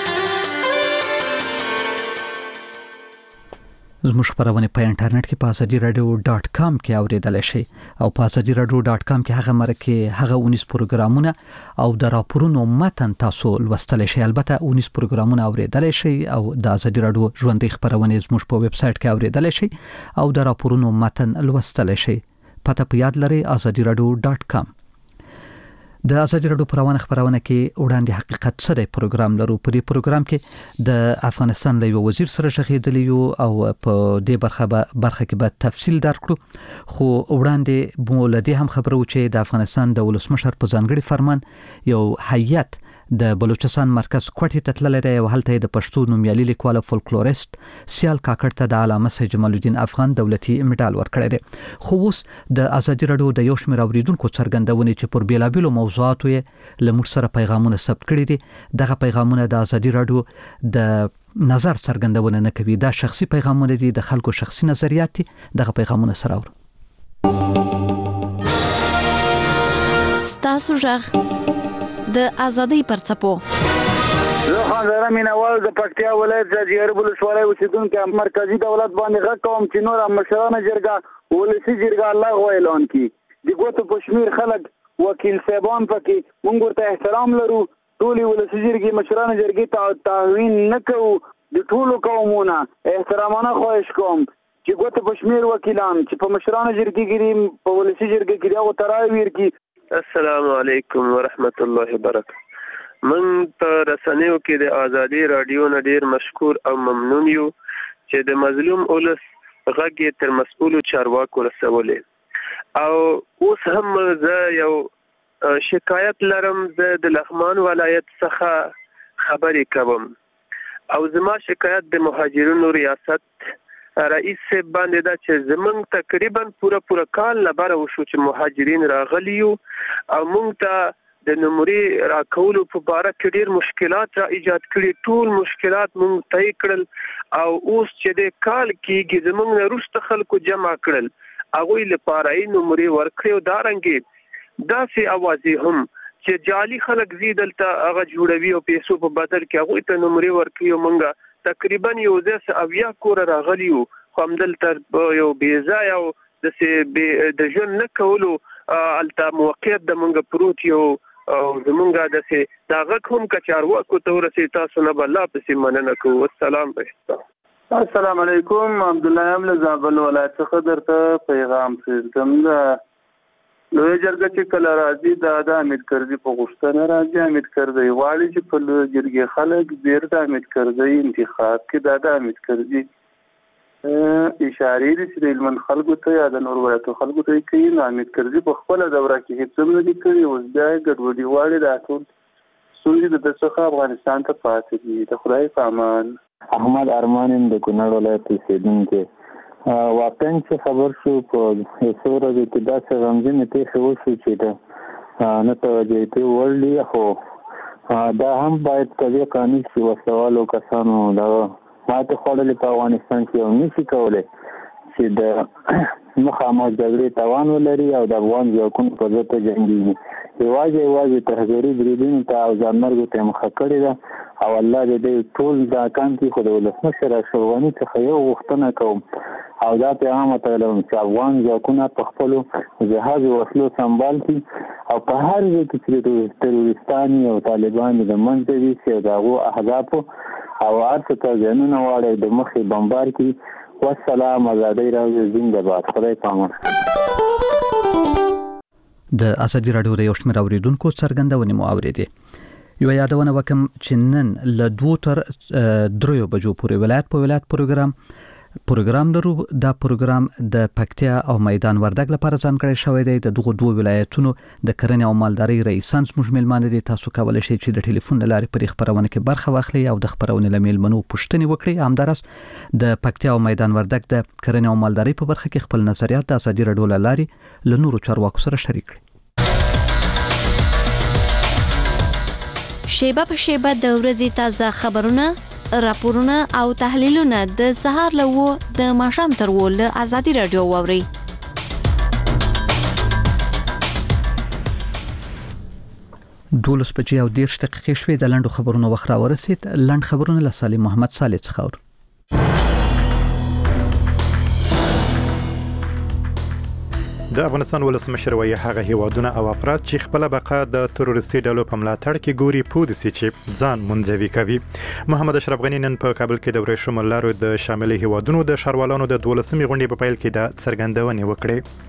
زموږ خبرونه په انټرنیټ کې په ازادي رادیو ډاټ کام کې اوریدلای شئ او په ازادي رادیو ډاټ کام کې هغه مرکه هغه اونیس پروګرامونه او د راپورونو متن تاسو لوستلای شئ. البته اونیس پروګرامونه اوریدلای شئ او د ازادي رادیو ژوندۍ خبرونه زموږ په ویب سټ کې اوریدلای شئ او د راپورونو متن لوستلای شئ. پته په یاد لرئ ازادي رادیو ډاټ کام. د ازادي رادیو پروانه خبرونه کې وړاندې حقیقت سره پروګرام لرو. په دې پروګرام کې د افغانستان له وزیر سره شخېدلی یو او په دې برخه به برخه کې به تفصیل درکړو. خو وړاندې بولدي هم خبرو چې د افغانستان د ولسمشر په ځانګړي فرمان یو هیئت د بلوچستان مرکز کوټې ته تللی دی او هلته د پښتو نومیالي لیکوال فولکلوریست سیال کاکړ ته د علامه سید جمال الدین افغان دولتي مډال ورکړی دی. خو اوس د ازادي رادیو د یو شمېر اوریدونکو څرګندونې چې پر بیلابیلو موضوعاتو یې له موږ سره پیغامونه ثبت کړي دي، دغه پیغامونه د ازادي رادیو د نظر څرګندونه نه کوي. دا شخصي پیغامونه دي، د خلکو شخصي نظریات دي. دغه پیغامونه سره اورو. ستاسو ژغ د ازادۍ پرڅپو. زه خان زهره مینوال د پکتیا ولایت ځاځي ولسوالۍ اوسیدونکی مرکزي دولت باندې غږ کوم چې نور مشرانو جرګه ولسي جرګه الله اعلان کړي. د ګوتو په شمیر خلک وکیل صاحبان پکې موږ ورته احترام لرو. ټولې ولسي جرګې مشرانو جرګې ته تعوین نه کوو. د ټولو قومونو احترامانه خواهش کوم چې ګوتو په شمیر وکیلان چې په مشرانو جرګې کې په ولسي جرګې کې هغه ترای ورکی. السلام علیکم ورحمت الله وبرکاته. من په رسنیو کې د ازادي رادیو نه ډیر مشکور او ممنون یو چې د مظلوم اولس غږ تر مسؤلو چارواکو رسولې. او اوس هم زه یو شکایت لرم. زه د لغمان ولایت څخه خبرې کوم او زما شکایت د مهاجرینو ریاست رئیس صاحب باندې دا چې زمونږ تقریبا پوره پوره کال نه بره وشو چې مهاجرین راغلي یو او مونږ ته د نمرې راکولو په باره کې ډېر مشکلات را ایجاد کړي. ټول مشکلات مونږ طی کړل او اوس چې د کال کېږي زمونږ نه وروسته خلکو جمع کړل، هغوی لپاره یې نمرې ورکړې او دارنګې داسې اوازې هم چې جعلي خلک ځي دلته هغه جوړوي او پیسو په بدل کې هغوی ته نمرې ورکړي. او مونږ تقریبا یو ځای اویا کوره راغلي یو خو همدلته یو بې ځایه او داسې د ژوند نه کولو هلته موقعیت د مونږ پروت یو او زمونږ داسې دا غږ هم که چارواکو ته ورسېږي تاسو نه به لا پسې مننه کوو. السلام علیکم. السلام علیکم. عبدالله یم له زابل ولایت څخه درته پیغام پرېږدم. د لویه جرګه چې کله راځي دا د حمید کرزي په غوښتنه راځي. حمید کرزي غواړي چې په لویه جرګې خلک بیرته حمید کرزي انتخاب کړي. دا د حمید کرزي اشارې دي چې د هلمند خلکو ته یا د نورو ولایتو خلکو ته یې کوي. نو حمید کرزي په خپله دوره کې هېڅ هم نه دي کړي. اوس بیا یې ګډوډي غواړي. دا ټول ستونزې د ده څخه افغانستان ته پاتې دي. د خدای په امان. احمد ارمان یم د کونړ ولایت اوسېدونکی. واقعا چې خبر شو په یو څو ورځو کې داسې غمجنې پېښې وشو چې د نه توجهیتۍ وړ دي. خو دا هم باید په دې قانون چې وسله کسانو دغه ماتې خوړلې په افغانستان کې یو نشي کولی چې د مخامخ جګړې توان ولري او د افغان ځواکونو په ضد جنګېږي. یوازې یوازې ترهګري بریدونو ته او ځانمرګو ته یې مخه کړې ده او الله دې دې ټول دا کام کې خو د ولسمشر اشرف غني څخه یو غوښتنه کوم او دا پیغام ته لرم چې افغان ځواکونه په خپلو جهازي وسلو سمبال کړي او په هر ځای کې چې تروریستان او طالبان د منځه وي چې د هغو اهدافو او هر څه ته ځانونه واړوي د مخې بمبار کړي. والسلام. ازادي رادیو زنده باد. خدای په امان. د ازادي رادیو د یو شمېر اوریدونکو څرګندونې مو اورېدې. یو یادونه وکم چې نن له دوه تر دریو بجو پورې ولایت په ولایت پروګرام پروګرام لرو. دا پروګرام د پکتیا او میدان وردګ لپاره ځانګړی شوی دی. د دغو دوه ولایتونو د کرنې او مالدارۍ رئیسان زموږ میلمانه دي. تاسو کولی شئ چې د ټلیفون له لارې په دې خپرونه کې برخه واخلئ او د خپرونې له میلمنو پوښتنې وکړئ. همداراز د پکتیا او میدان وردګ د کرنې او مالدارۍ په برخه کې خپل نظریات د ازادي رادیو له لارې له نورو چارواکو سره شریک کړئ. شیبه په شیبه د ورځې تازه خبرونه راپورونه او تحلیلونه د سهار له و د ماښام تر و له ازادي رادیو واوري. دولس بجې او دیرش دقیقې شوې د لنډو خبرونو وخت راورسید. لنډ خبرونه له سالم محمد صالح څخه اورو. د افغانستان ولسمشر وایي هغه هیوادونه او افراد چې خپل بقا د تروریستي ډلو په ملاتړ کې ګوري پود سي چې ځان منځوي کوي. محمد اشرف غنی نن په کابل کې د ورشم لارو د شامل هیوادونو د شاروالانو د دولسمې غونډې په پیل کې د څرګندونې وکړې.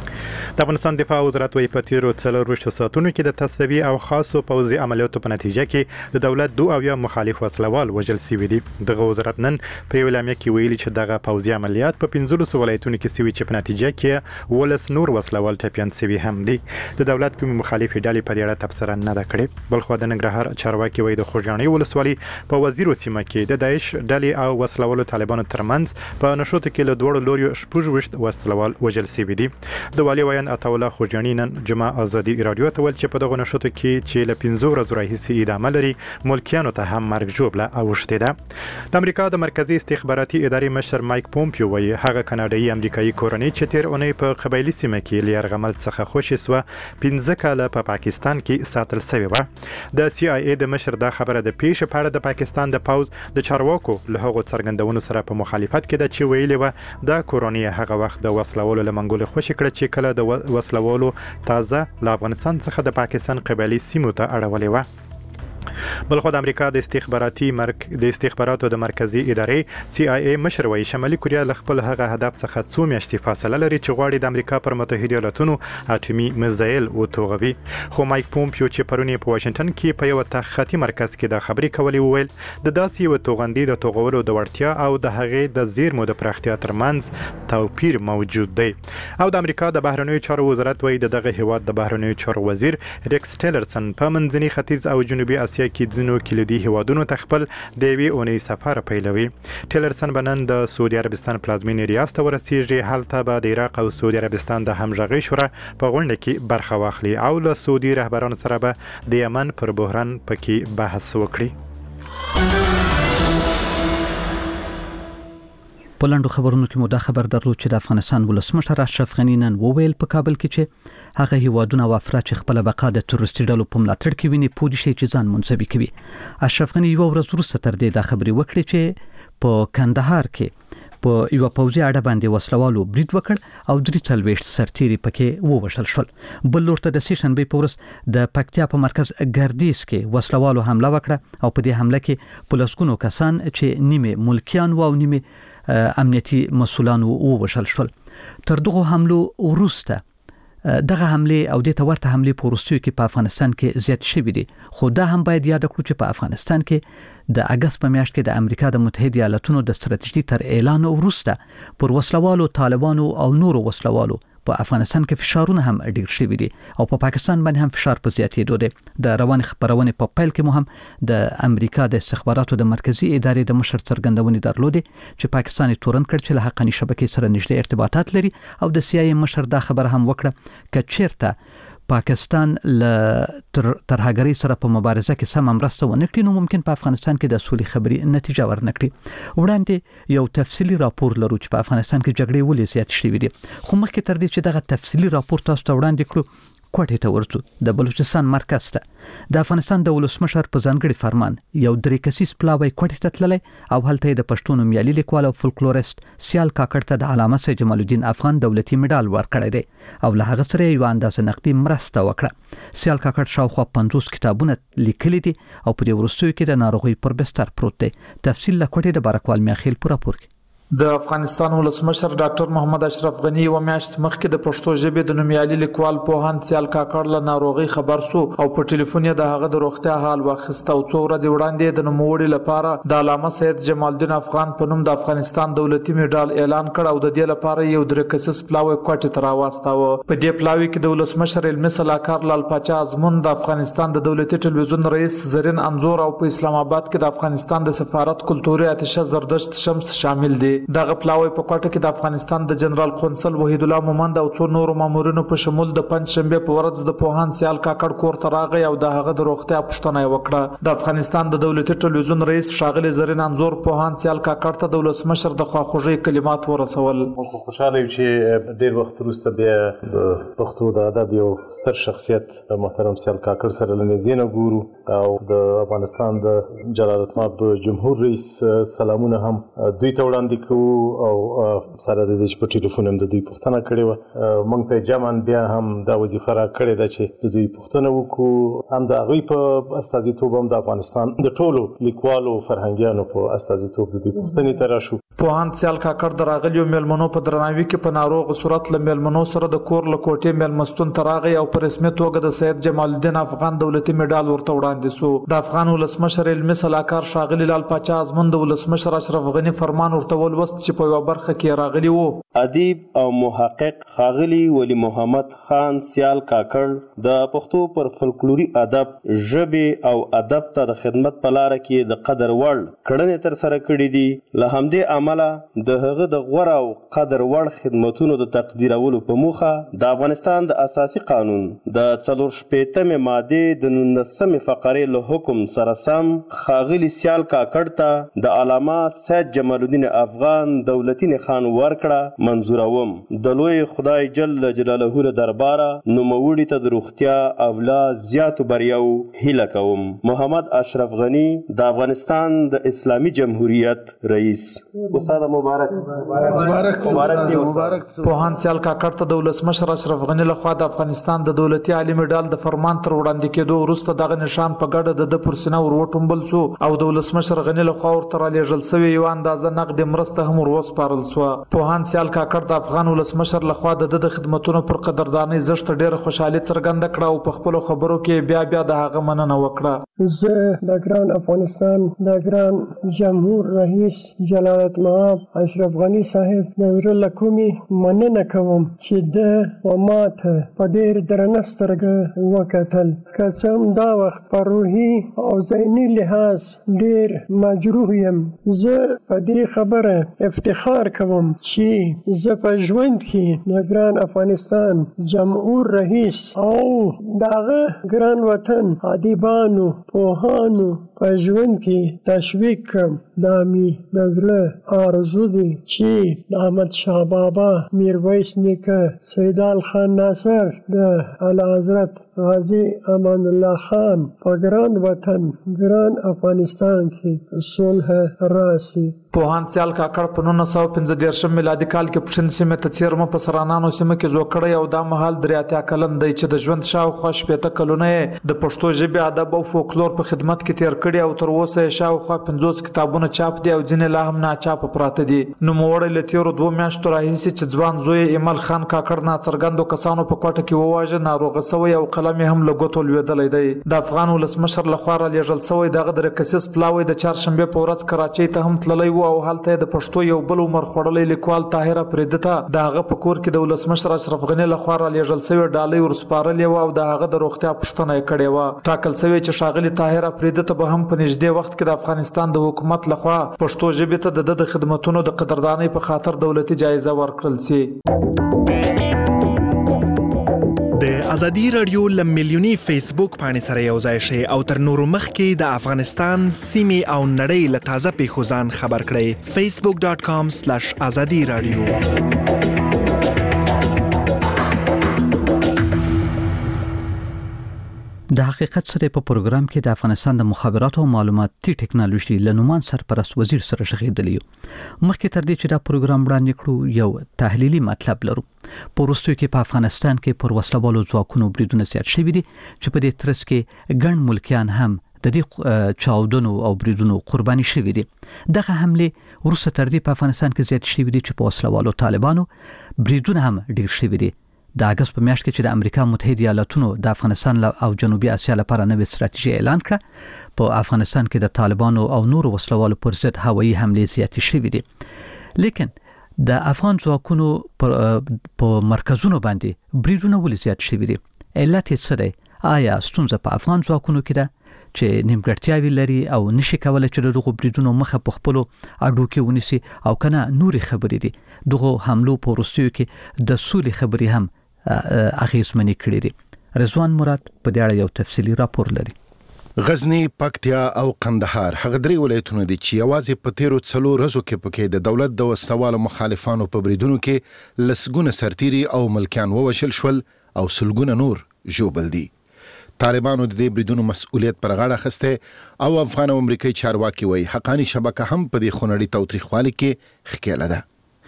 د افغانستان دفاع وزارت وایي په تیرو څلورویشتو ساعتونو کې د تصفیوي او خاصو پوځي عملیاتو په نتیجه کې د دولت دوه اویا مخالف وسلوال وژل شوي دي. دغه وزارت نن په یو اعلامیه کې ویلي چې دغه پوځي عملیات په پنځلسو ولایتونو کې شوي چې په نتیجه کې ولس نور وسلوال ټپیان شوي هم دي. د دولت کومې مخالفې ډلې په دې اړه تبصره نه ده کړې. بلخو د ننګرهار چارواکي وایي د خوږیاڼي ولسوالۍ په وزیرو سیمه کې د داعش ډلې او وسلوالو طالبانو ترمنځ په نشوتو کې له دوړو لوريو شپږ وشت وسلوال وژل شوي دي. د والي ویان عطاالله خوږیاڼي نن جمعه ازادي رادیو ته ول چې په دغه نشوتو کې چې له پنځو ورځو راهیسې ادامه لري ملکیانو ته هم مرګ ژوبله اوښتې ده. د امریکا د مرکزی استخباراتي ادارې مشر مایک پومپیو وایي هغه کاناډایي امریکایي کورنۍ چې تیر اونۍ په قبایلي سیمه کې له یرغمل څخه خوشي سوه پنځه کاله په پاکستان کې ساتل شوې وه. د سی آی ای د مشر دا خبره د پیښې په اړه د پاکستان د پوز د چارواکو له هغو څرګندونو سره په مخالفت کې ده چې ویلي وه د کورنۍ هغه وخت د وسلوالو له منګولې خوشي کړه چې کله د وسلوالو تازه له افغانستان څخه د پاکستان قبایلي سیمو ته اړولې وه. بلخو د امریکا د استخباراتي مرک د استخباراتو د مرکزی ادارې سی آی ای مشر وایي شمالي کوریا له خپل هغه هدف څخه څو میاشتې فاصله لري چې غواړي د امریکا پر متحده ایالاتونو اټومي میزایل وتوغوي. خو مایک پومپیو چې پرونی په واشنگټن کې په یو تحقیقاتي مرکز کې د خبري کولې وویل د داسې یو توغندي د توغولو د وړتیا او د هغې د زیرمو د پراختیا ترمنځ توپیر موجود دی. او د امریکا د بهرنیو چارو وزارت وایي دغه هیواد د بهرنیو چارو وزیر ریکس ټیلرسن په منځني ختیځ او جنوبي اسیا کې ځینو کلیدي هیوادونو ته خپل د یوې اونۍ سفر پیلوي. ټیلرسن به نن د سعودي عربستان پلازمینې ریاض ته ورسیږي. هلته به د عراق او سعودي عربستان د همغږۍ شورا په غونډه کې برخه واخلي او له سعودي رهبرانو سره به د یمن پر بحران پکې بحث وکړي. په لاندو خبرونو کې مو دا خبر درلود چې د افغانستان ولسمشر اشرف غنی نن وویل په کابل کې چې هغه هیوادونه او افراد چې خپل بقا د تروریستي ډلو په ملاتړ کې ویني پوه شي چې ځان منځوي کوي. اشرف غنی یو ورځ وروسته تر دې دا خبرې وکړې چې په کندهار کې په یو پوځي اډه باندې وسلوالو برید وکړ او درې څلوېښت سرتیري پکې ووژل شول. بل لور ته د سې شنبې په ورځ د پکتیا په مرکز ګردیز کې وسلوالو حمله وکړه او په دې حمله کې په لسګونو کسان چې نیمه ملکیان او نیمه امنیتي مسولان ووژل شول. تر دغه حملو وروسته دغه حمله او د تورته حمله په وروستیو کې په افغانستان کې زیات شوې دي. خو دا هم باید یاد کړو چې په افغانستان کې د اگست په میاشت کې د امریکا د متحده ایالاتونو د ستراتیژي تر اعلان وروسته پر وسلوالو طالبانو او نورو وسلوالو په افغانستان کې فشارونه هم ډیر شوي دي او په پاکستان باندې هم فشار په زیاتېدو دی. د روان خبرونه په پیل کې مو هم د امریکا د استخباراتو د مرکزی ادارې د مشر څرګندونې درلودې چې پاکستان تورن کړ چې له حقاني شبکې سره نږدې ارتباطات لري او د سی آی ای مشر دا خبر هم وکړه چې چیرته پاکستان له ترهګرۍ سره په مبارزه کې سم مرسته ونه کړي نو ممکن په افغانستان کې د سولې خبري نتیجه ورنکړي. وړاندې یو تفصیلی راپور لرو چې په افغانستان کې جګړې ولې زیات شوې دي. خو مخکې تر دې چې دغه تفصیلی راپور تاسو ته وړاندې کړو کوټې ته ورځو. د بلوچستان مرکز ته د افغانستان د ولسمشر په ځانګړي فرمان یو درې کسیز پلاوی کوټې ته تللی او هلته د پښتون نومیالي لیکوال او فولکلوریست سیال کاکړ ته د علامه سید جمال الدین افغان دولتي مډال ورکړی دی او له هغه سره یو اندازه نقدي مرسته وکړه. سیال کاکړ شاوخوا پنځوس کتابونه لیکلي دي او په دې وروستیو کې د ناروغۍ پر بستر پروت دی. تفصیل له کوټې د بارکوال میاخیل پورا پور د افغانستان ولسمشر ډاکټر محمد اشرف غنی و میاشت مخکې د پښتو ژبې د نومیالي لیکوال پوهاند سیال کاکړ له ناروغي خبر سو او په ټلیفون یې د هغه د روغتیا حال واخیست او څو ورځې وړاندې د نوموړي لپاره د علامه سید جمال الدین افغان په نوم د افغانستان دولتي مډال اعلان کړ او د دې لپاره یو درې کسیز پلاوی کوټې ته راوستاوه. په دې پلاوی کې د ولسمشر علمي صلاحکار لال پاچا ازمون د افغانستان د دولتي ټلویزیون رئیس زرین انزور او په اسلام آباد کې د افغانستان د سفارت کلتوري اتشه زردشت شمس شامل دي. دغه پلاوی په کوټه کې د افغانستان د جنرال قونسل وحید الله مومند او څو نور مامورینو په شمول د پنځ شنبه په ورځ د پوهان سیال کاکړ کور ته راغی او د هغه د روغتیا پوښتنه وکړه. د افغانستان د دولتي ټلویزیون رئیس ښاغلی زرین انزور پوهان سیال کاکړ ته د ولسمشر د خواخوږۍ کلمات ورسول. خوشاله یم چې ډیر وخت وروسته بیا د پښتو د ادب یو ستر شخصیت محترم سیال کاکړ سره لنځینه ګورو او د افغانستان د جلالت مآب جمهور رئیس سلامونه هم دوی ته وړاندې کوو او سره د دې په ټلیفون هم د دوی پوښتنه کړې وه. موږ ته جمعاً بیا هم دا وظیفه راکړې ده چې د دوی پوښتنه وکړو، هم د هغوی په استازیتوب هم د افغانستان د ټولو لیکوالو فرهنګیانو په استازیتوب د دوی پوښتنې ته راشو. پوهان سیال کاکړ د راغلیو میلمنو په درناوي کې په ناروغ صورت له میلمنو سره د کور له کوټې میلمستون ته راغی او په رسمي توګه د سید جمال الدین افغان دولتي میډال ورته وړاندې سو. د افغان ولسمشر علمي صلاحکار ښاغلی لال پاچا ازمون د ولسمشر اشرف غنی فرمان ورته ولوست چې په یوه برخه کې راغلی وو. ادیب او محقق ښاغلی ولی محمد خان سیال کاکړ د پښتو پر فلکلوري ادب، ژبې او ادب ته د خدمت په لاره کې د قدر وړ کړنې ترسره کړي دي. له همدې امله د هغه د غوره او قدر وړ خدمتونو د تقدیرولو په موخه د افغانستان د اساسي قانون د څلور شپېتمې مادې د نولسمې فقرې له حکم سره سم ښاغلي سیال کاکړ ته د علامه سید جمال الدین افغان دولتي نښان ورکړه منظوروم. د لوی خدای جل جلاله له درباره نوموړي ته د روغتیا او لا زیاتو بریاو هیله کوم. محمد اشرف غنی د افغانستان د اسلامي جمهوریت رئیس. استاد مبارک مبارک مبارک. پوهان سیال کاکړ ته د ولسمشر اشرف غنی لخوا د افغانستان د دولتي عالي میډال د فرمان تر وړاندې کېدو وروسته دغه نشان په ګډه د پر سینه ور وټومبل سو او د ولسمشر غنی لخوا ورته رالیږل سوی یو اندازه نقد مرسته هم وروسپارل سوه. پوهان سیال کاکړ د افغان ولسمشر لخوا د د خدماتونو پر قدردانۍ زشت ډیره خوشحالي څرګنده کړه او په خپلو خبرو کې بیا بیا د هغه مننه وکړه. زه د ګران افغانستان د ګران جمهور رئیس جلالت مآب اشرف غنی صاحب د زړه له کومې مننه کوم چې د و ماته په ډېر درنه سترګه وکتل. که څه هم دا وخت په روحي او ذهني لحاظ ډېر مجروح یم، زه په دې خبره افتخار کوم چې زه په ژوند کې د ګران افغانستان جمهور رئیس او دغه ګران وطن ادیبانو پوهانو په ژوند کې تشویق کړم. دا مې د زړه آرزو دی چې د احمد شاه بابا، میرویس نیکه، سیدال خان ناصر، د اعلیحضرت غازی امان الله خان په ګران وطن ګران افغانستان کې صلح راسي. پوهان سیال کاکړ په نولس سوه پنځه دېرشم میلادي کال کې پښتون سیمې ته څیرمه په سرانانو سیمه کې زوړ کړی او دا مهال درې اتیا کلن دی چې د ژوند شاوخوا شپېته کلونه یې د پښتو ژبې ادب او فولکلور په خدمت کې تیر کړي او تر اوسه یې شاوخوا پنځوس کتابونه چاپ دي او ځینې لا هم ناچاپه پراته دي. نوموړی له تېرو دوو میاشتو راهیسې چې ځوان زوی یې ایمل خان کاکړ ناڅرګندو کسانو په کوټه کې وواژه، ناروغه سوی او قلم یې هم له ګوتو لوېدلی دی. د افغان ولسمشر لخوا رالیږل سوی دغه د رکسیس پلاوی د چهارشنبې په ورځ کراچۍ ته هم تللی و او هلته یې د پښتو یو بل عمر خوړلی لیکوال طاهر اپریدي ته د هغه په کور کې د ولسمشر اشرف غني لخوا رالیږل سوې ډالۍ ورسپارلې وه او د هغه د روغتیا پوښتنه یې کړې وه. ټاکل سوې چې ښاغلي طاهر اپریدي ته به هم په نږدې وخت کې د افغانستان د حکومت لخوا پښتو ژبې ته د ده د خدمتونو د قدردانۍ په خاطر دولتي جایزه ورکړل سي. د ازادي رادیو له میلیوني فیسبوک پاڼې سره یو ځای شئ او تر نورو مخکې د افغانستان سیمې او نړۍ له تازه پیښو ځان خبر کړئ. فیسبوک ډاټ کام سلیش ازادي رادیو. د حقیقت سره په پروګرام کې د افغانستان د مخابراتو او معلوماتي ټکنالوژي له نومان سرپرست وزیر سره شغېدلی یو. مخکې تر دې چې دا پروګرام وړاندې کړو یو تحلیلي مطلب لرو. په وروستیو کې په افغانستان کې پر وسلوالو ځواکونو بریدونه زیات شوي دي چې په دې ترڅ کې ګڼ ملکیان هم د دې چاودنو او بریدونو قرباني شوي دي. دغه حمله وروسته تر دې په افغانستان کې زیات شوي دي چې په وسلوالو طالبانو بریدونه هم ډیر شوي دي. د اگست په میاشت کې چې د امریکا متحده ایالاتونو د افغانستان او جنوبي اسیا لپاره نوې ستراتیژي اعلان کړه، په افغانستان کې د طالبانو او نورو وسلوالو پر ضد هوایي حملې زیاتې شوي دي. لیکن د افغان ځواکونو په مرکزونو باندې بریدونه ولې زیات شوي دي؟ علت یې څه دی آیا ستونزه په افغان ځواکونو کې ده چې نیمګړتیاوي لري او نشي کولای چې دغه بریدونو مخه په خپل اډو کې ونیسي او کنه نوري خبرې دي دغه حملو په وروستیو کې د سولې خبرې هم اغیزمنې کړې دي. رضوان مراد په دې اړه یو تفصیلی راپور لري. غزنی، پکتیا او قندهار هغه درې ولایتونه دي چې یوازې په تیرو څلور ورځو کې پکې د دولت د وسلوالو مخالفانو په بریدونو کې لسګونه سرتیري او ملکیان ووژل شول او سلګونه نور ژوبل دي. طالبانو د دې بریدونو مسؤلیت پر غاړه اخیسته او افغان او امریکایي چارواکي وایي حقانی شبکه هم په دې خونړي تاوتریخوالي کې ښکېله ده.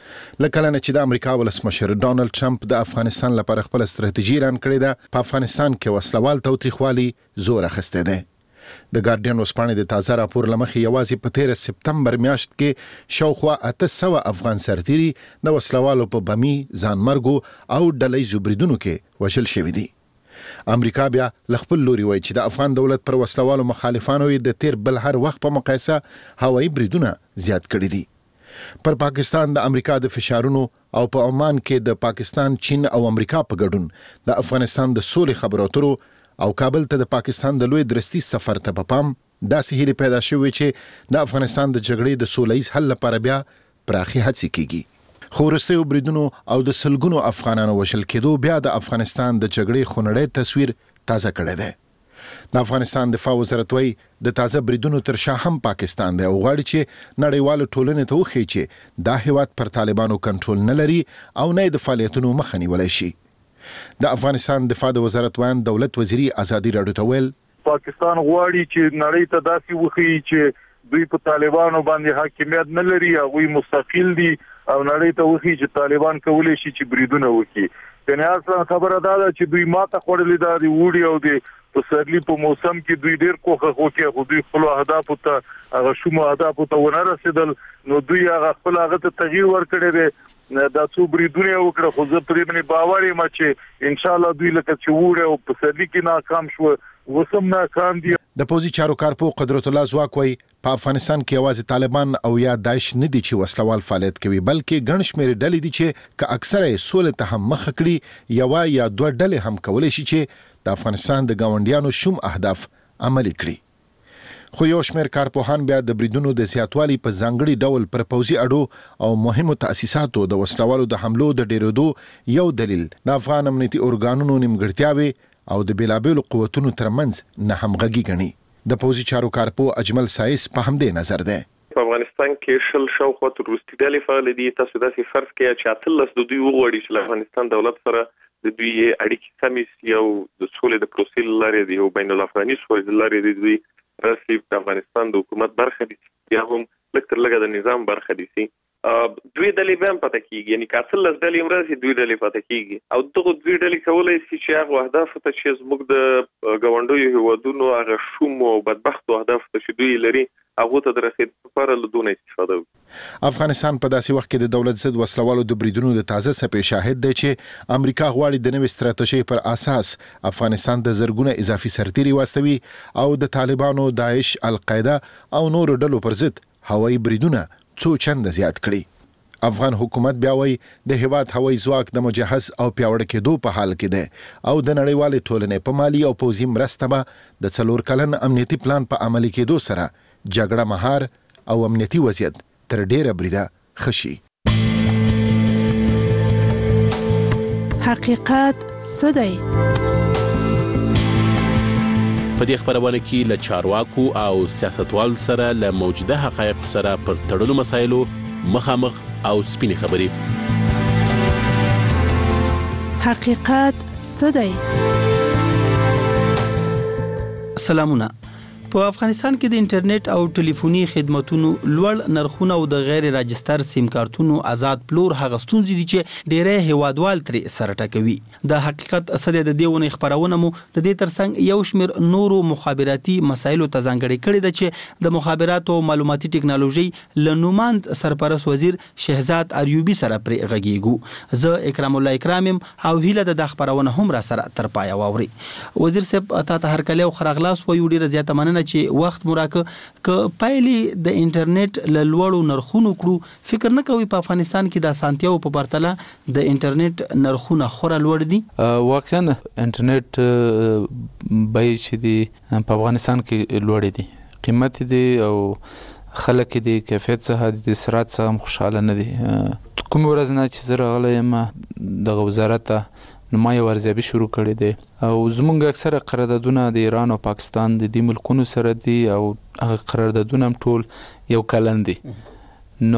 لکه لنه چې د امریکا ولسمشر ډانلډ ټرمپ د افغانستان لپاره خپل ستراتیژي اعلان کړې ده، په افغانستان کې وسلوال تاوتریخوالي زور اخیسته ده. د ګارډین ورځپاڼې د تازه راپور لمخې یوازې په تیره سپتمبر میاشت کې شاوخوا اته سوه افغان سرتیري د وسلوالو په بمي ځانمرګو او ډلهییزو بریدونو کې وژل شوي دي. امریکا بیا له خپل لوري وایي چې د افغان دولت پر وسلوالو مخالفانو یې د تیر بل هر وخت په مقایسه هوایي بریدونه زیات کړي دي. پر پاکستان د امریکا د فشارونو او په عمان کې د پاکستان، چین او امریکا په ګډون د افغانستان د سولې خبرو اترو او کابل ته د پاکستان د لوی درستی سفر ته په پام داسې هیله پیدا شوې چې د افغانستان د جګړې د سولهییز حل لپاره بیا پراخي هڅې کیږي. خو وروستیو بریدونو او د سلګونو افغانانو وژل کېدو بیا د افغانستان د جګړې خونړی تصویر تازه کړی دی. د افغانستان دفاع وزارت وایي د تازه بریدونو تر شا هم پاکستان دی او غواړي چې نړیوالو ټولنې ته وښیي چې دا هیواد پر طالبانو کنټرول نه لري او نه د فعالیتونو مخه نیولی شي. د افغانستان دفاع د وزارت وان دولت وزیري ازادي راډیو ته ویل پاکستان غواړي چې نړۍ ته داسې وښیي چې دوی په طالبانو باندې حاکمیت نه لري، هغوی مستقل دي او نړۍ ته وښیي چې طالبان کولی شي چې بریدونه وکړي. یعنې اصلا خبره دا ده چې دوی ماته خوړلې ده د وړي او د پسرلي په موسم کې دوی ډېر کوښښ وکړي خو دوی خپلو اهدافو ته هغه شومو اهدافو ته ونه رسېدل، نو دوی هغه خپل هغه ته تغییر ورکړی دی. دا څو بریدونه یې وکړه خو زه پرې باندې باور یم چې انشاءالله دوی لکه چې وړي او پسرلي کې ناکام شوه اوس هم ناکام دي. د پوځي چارو کارپو قدرت الله ځواک وایي په افغانستان کې یوازې طالبان او یا داعش نه دي چې وسلوال فعالیت کوي، بلکې ګڼ شمېر ډلې دي چې که اکثره یې سولې ته هم مخه کړي یوه یا دوه ډلې هم کولی شي چې د افغانستان د ګاونډیانو شوم اهداف عملي کړي. خو یو شمېر کارپوهان بیا د بریدونو د زیاتوالي په ځانګړي ډول پر پوځي اډو او مهمو تاسیساتو د وسلوالو د حملو د ډېرېدو یو دلیل د افغان امنیتي ارګانونو نیمګړتیاوې او د بیلابیلو قوتونو ترمنځ نه همغږي ګڼي. د پوځي چارو کارپو اجمل سایس په همدې نظر دی. په افغانستان کې شل شاوخوا تروریستي ډلې فعال دي. تاسو داسې فرض کړئ چې اتلس د دوی وغواړي چې له افغانستان دولت سره د دوی اړیکې سمې سي او د سولې د پروسې له لارې د یو بین الافغاني سولې له لارې د دوی رسلي د افغانستان د حکومت برخه دي یا هم لږ تر لږه د نظام برخه دي سي دوی ډلې به هم پاتې کیږي، یعنی که اتلس ډلې مرسي دوی ډلې پاتې کیږي او دغه دوی ډلې کولای شي چې هغه اهداف ته چې زموږ د ګاونډیو هیوادونو هغه شوم او بدبختو اهداف ته چې دوی لري هغه ته د رسیدو لپاره له دونه استفاده وکړي. افغانستان په داسې وخت کې د دولت ضد وسلوالو د بریدونو د تازه څپې شاهد دی چې امریکا غواړي د نوې ستراتیژۍ پر اساس افغانستان د زرګونه اضافي سرتیري واستوي او د طالبانو، داعش، القاعده او نورو ډلو پر ضد هوایي بریدونه څو چنده زیات کړي. افغان حکومت بیا وایي د هیواد هوایي ځواک د مجهز او پیاوړي کېدو په حال کې دی او د نړیوالې ټولنې په مالي او پوځي مرسته به د څلور کلن امنیتي پلان په عملي کېدو سره جګړه مهار او امنیتي وضعیت تر ډیره بریده ښه شي. حقیقت څه دی؟ په دې خبرونه کې له چارواکو او سیاستوال سره له موجوده حقایق سره پر تړلو مسایلو مخامخ او سپینې خبرې. حقیقت څه دی؟ سلامونه. په افغانستان کې د انټرنیټ او ټلیفوني خدماتونو لوړ نرخونه او د غیر راجستر سیم کارتونو آزاد پلور هغه ستونزې دي چې ډېری هیوادوال ترې سره ټکوي. د حقیقت اصل د دې ونې خبرونه مو د دې ترڅنګ یو شمېر نورو مخابراتي مسایلو ته ځانګړې کړې ده چې د مخابراتو او معلوماتي ټکنالوژي له نوماند سرپرست وزیر شهزاد اریوبي سره پرې غږیږو. زه اکرام الله اکرامم او هیله د خبرونه هم را سره تر پایه واوري. وزیر صاحب تاسو هر کله خو راغلاس و یو ډیره زیاته مننه چې وخت مراکه ک پایلې د انټرنیټ له لوړو نرخونو کړو فکر نه کوي په افغانستان کې د اسانتیاو په پرتله د انټرنیټ نرخونه خورا لوړ دي؟ واقعا انټرنیټ به چې دی په افغانستان کې لوړ دي، قیمت دي او خلک دي کیفیت څخه د سرعت څخه هم خوشاله نه دي. کوم ورځ نه چې زه راغلی یم د وزارت نو ما یو ارزیابي شروع کړې ده او زمونږ اکثره قراردادونه د ایران او پاکستان د دې ملکونو سره دي او هغه قراردادونه هم ټول یو کلن دي. نو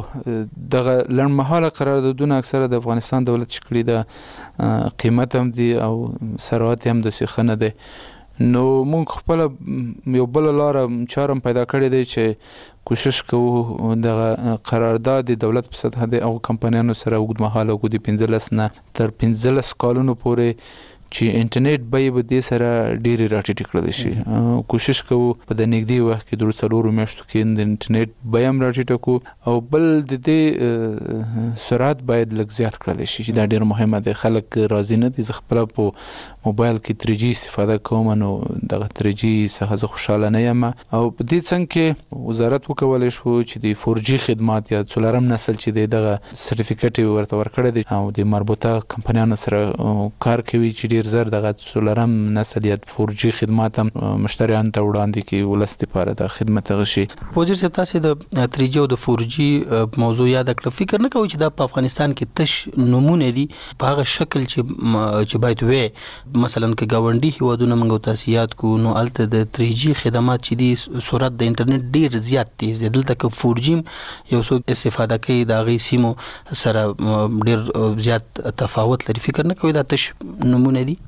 دغه لړمحاله قراردادونه اکثره د افغانستان دولت چې کړي ده قیمت هم دي او سرعت هم د سیخنه ده. نو مونږ خپل یو بل لار چارم پیدا کړی دی چې کوشش کوو د قرارداد د دولت په سطح د او کمپنیانو سره اوږدمهاله وګړي پنځلس نه تر پنځلس کالونو پورې چې انټرنیټ به به د سره ډېری راټیټ کړل شي. کوشش کوو په د نږدې وخت کې د څلورو میاشتو کې د انټرنیټ به هم راټیټ کو او بل د دې سرعت باید لږ زیات کړل شي چې دا ډېر مهمه ده. خلک راضي نه دي. زه خپل په موبایل کې تری جی استفاده کوم نو د تری جی څخه زه خوشاله نه یم او په دې څنګه کې وزارت وکولای شو چې د فور جی خدمات یا څلورم نسل چې دغه سرټیفیکټ ورته ورکړی دی او د مربوطه کمپنیانو سره کار کوي چې ډیر زر دغه څلورم نسل یا فور جی خدمات هم مشتریان ته وړاندې کوي ولست لپاره د خدمت غشي. وزیر صاحب تاسو د تری جی او د فور جی موضوع یاد کړ، فکر نه کوئ چې دا په افغانستان کې تش نمونه دي په هغه شکل چې چې باید وي؟ مثلا که گاونډي هیوادونه موږ تاسو یاد کو نو الته د تری جی خدمات چې دي سرعت د انټرنیټ ډیر زیات تیز دی، دلته که فور جی یو څو استفاده کوي د غي سیمو سره ډیر زیات تفاوت لري. فکر نه کوي دا تش نمونه دي؟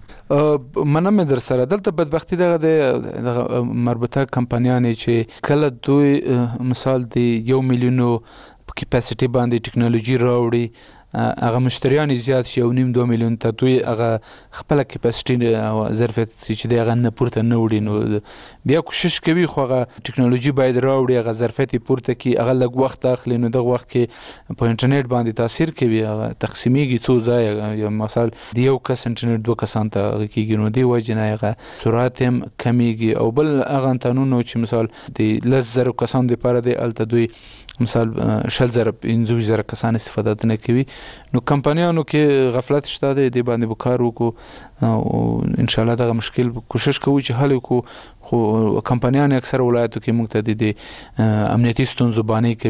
منم در سره دلته بدبختی دغه د مربوطه کمپنیانې چې کله دوی مثال دی یو میلیونو کیپاسټي باندې ټکنالوژي راوړي هغه مشتریان زیات شي او نیم دوه میلیون ته دوی هغه خپل کیپاسټي او ظرفیت چې دی هغه نه پورته نه وړي نو بیا کوشش کوي خو هغه ټکنالوژي باید راوړي هغه ظرفیت پورته کی هغه لږ وخت اخلي نو دغه وخت کې په انټرنیټ باندې تاثیر کوي هغه تقسیمیږي څو ځای یا مثال دی یو کس انټرنیټ دوه کسان ته کیږي نو دی وجه نه هغه سرعت هم کمیږي او بل هغه قانونو چې مثال دی لږ زر کسان لپاره دی الته دوی مثال شل زره پنځه زره کسان استفاده نه کوي نو کمپنیانو کې غفلت شته دی د باندې وکړ وکړو او ان شاء الله دا مشکل کوشش کوو چې حل وکړو. خو کمپنیان اکثر ولایتو کې موږ ته د امنیتي ستونزو باندې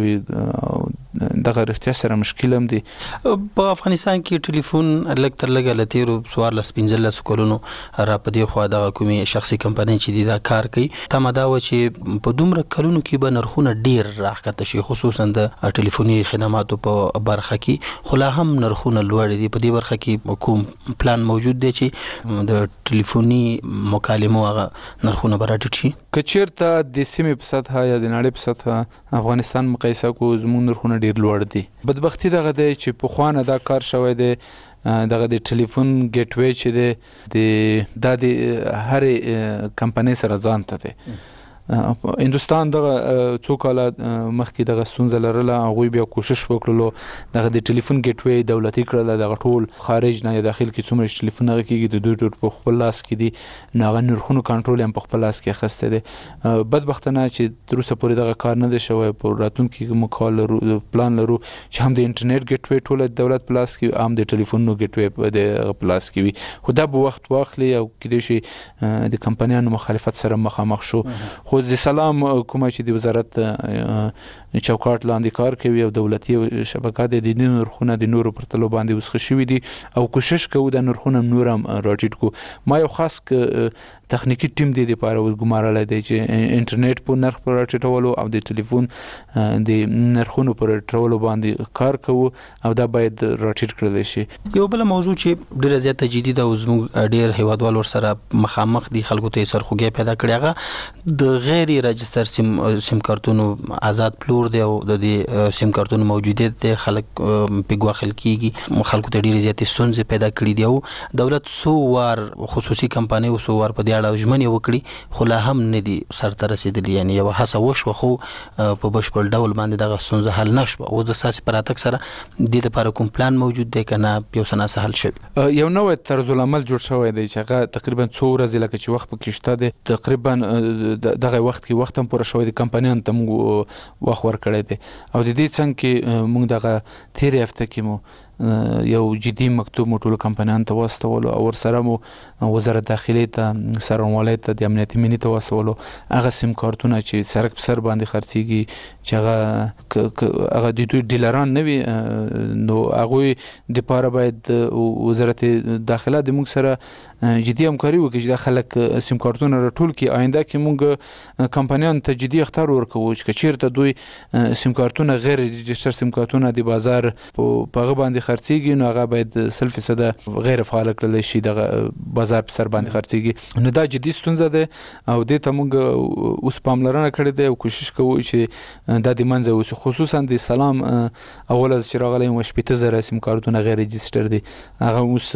کوي دغه رښتیا سره مشکل هم دي. په افغانستان کې ټلیفون لږ تر لږه لتیرو سوار لس پنځلس کلونو را پدې خو دا کومي شخصي کمپنۍ چې دا کار کوي تمه دا و چې په دومره کلونو کې به نرخونه ډیر راکته شي خصوصا د ټلیفوني خدماتو په برخه کې، خو لا هم نرخونه لوړ دي. په دې برخه کې کوم پلان موجود دی چې د ټلیفوني مکالمو هغه نرخونه راټیټ شي؟ کچیرته د سیمې په سطح یا د نړۍ په سطح افغانستان مقایسه کو زموږ نرخونه ډیر لوړ دي. بدبختی دغه دی چې په خوانه دا کار شوی دی دغه د ټلیفون ګیټ وی چې دی د د هر کمپنۍ سره ځان ته دی. هندستان دغه څو کاله مخکې دغه ستونزه لرله هغوی بیا کوشش وکړلو دغه د ټلیفون ګیټ وی دولتي کړل دغه ټول خارج نه یا داخل کې څومره ټلیفون هغه کېږي د دوی ټول په خپل لاس کې دي نو هغه نرخونو کنټرول هم په خپل لاس کې اخیستی دی. بدبختانه چې تر اوسه پورې دغه کار نه دی شوی. په راتلونکي کې موږ کال لرو پلان لرو چې هم د انټرنیټ ګیټ وی ټول د دولت په لاس کې هم د ټلیفونونو ګیټ وی د په لاس کې وي خو دا به وخت واخلي او کېدای شي د کمپنیانو مخالفت سره مخامخ شو. خو د سلام کومه چې د وزارت چوکاټ لاندې کار کوي او دولتي شبکه د دې نرخونه د نورو پرتلو باندې وسخه شوی دي او کوشش کوو د نرخونه نور هم راټیټ کو. ما یو خاص تخنیکی ټیم دی لپاره وګمارل دی چې انټرنیټ په نرخ پر راټیټولو او د ټلیفون د نرخونو پر راټیټولو باندې کار کوو او دا باید راټیټ کړل شي. یو بل موضوع چې ډیره زیاته جدي ده او زموږ ډیر هیوادوال ور سره مخامخ دي خلکو ته سرخوږی پیدا کړی هغه د غیر راجستر سیم سیم کارتونو آزاد پلور دی او د دې سیم کارتونو موجودیت د خلک په ګواخل کیږي خلکو ته ډیره زیاتې ستونزې پیدا کړې دی او دولت سو وار خصوصي کمپنۍ او سو وار په دې اړه ژمنې وکړي خو لا هم نه دي سرته رسیدلي یعنی یو هڅه وشوه خو په بشپړ ډول باندې دغه ستونزه حل نشوه او د ساسي پراتک سره د دې لپاره کوم پلان موجود دی کنه یو سنا سهل شي یو نو طرز العمل جوړ شوی دی چې هغه تقریبا څو ورځې لکه چې وخت پکې شته دی تقریبا دغه وخت کې وخت هم پوره شوی دی کمپنیان ته موږ وخت ورکړی دی او د دې څنګه کې موږ دغه تیرې هفته کې مو یو جدي مکتوب مو ټولو کمپنیانو ته واستولو او ورسره مو وزارت داخلي ته څارنوالۍ ته د امنیتي مینې ته واستولو هغه سیم کارتونه چې سرک په سر باندې خرڅېږي چې هغه هغه د دوی ډیلران نه وي نو هغوی دپاره باید وزارت داخله د موږ سره جدي همکاري وکړي چې دا خلک سیم کارتونه راټول کړي آینده کې موږ کمپنیانو ته جدي اخطار ورکوو چې چیرته دوی سیم کارتونه غیر رجسټر سیم کارتونه د بازار په هغه باندې خرڅېږي نو هغه باید سل فیصده غیر فعال کړل شي دغه بازار په سر باندې خرڅېږي نو دا جدي ستونزه ده او دې ته موږ اوس پاملرنه کړې ده او کوشش کوو چې دا د منځه ووځي خصوصا د سلام اول از چې راغلی وم شپېته زره سیم کارتونه غیر رجسټر دي هغه اوس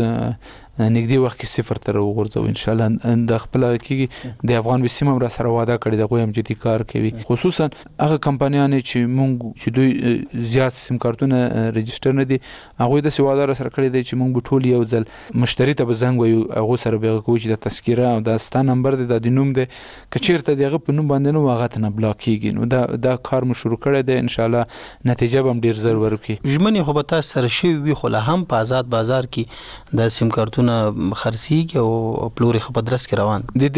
نږدې وخت کې صفر ته راوغورځو انشاءالله د خپل کېږي د افغان وسیم هم را سره واده کړی د هغوی هم جدي کار کوي خصوصا هغه کمپنیانې چې موږ چې دوی زیات سیم کارتونه رجسټر نه دي هغوی داسې واده را سره کړی دی چې موږ به ټول یو ځل مشتري ته به زنګ وایو هغو سره به هغه کوو چې د تذکیره او دا ستا نمبر دی دا د نوم دی که چېرته د هغه په نوم باندې نه و هغه ته نه بلاک کېږي نو دا دا کار مو شروع کړی دی انشاءالله نتیجه به هم ډېر زر ورکړي ژمنې خو به تاسو سره شوي وي خو لا هم په آزاد بازار کې دا سیم کارتونه خرڅېږي او پلوري خو په درس کې روان د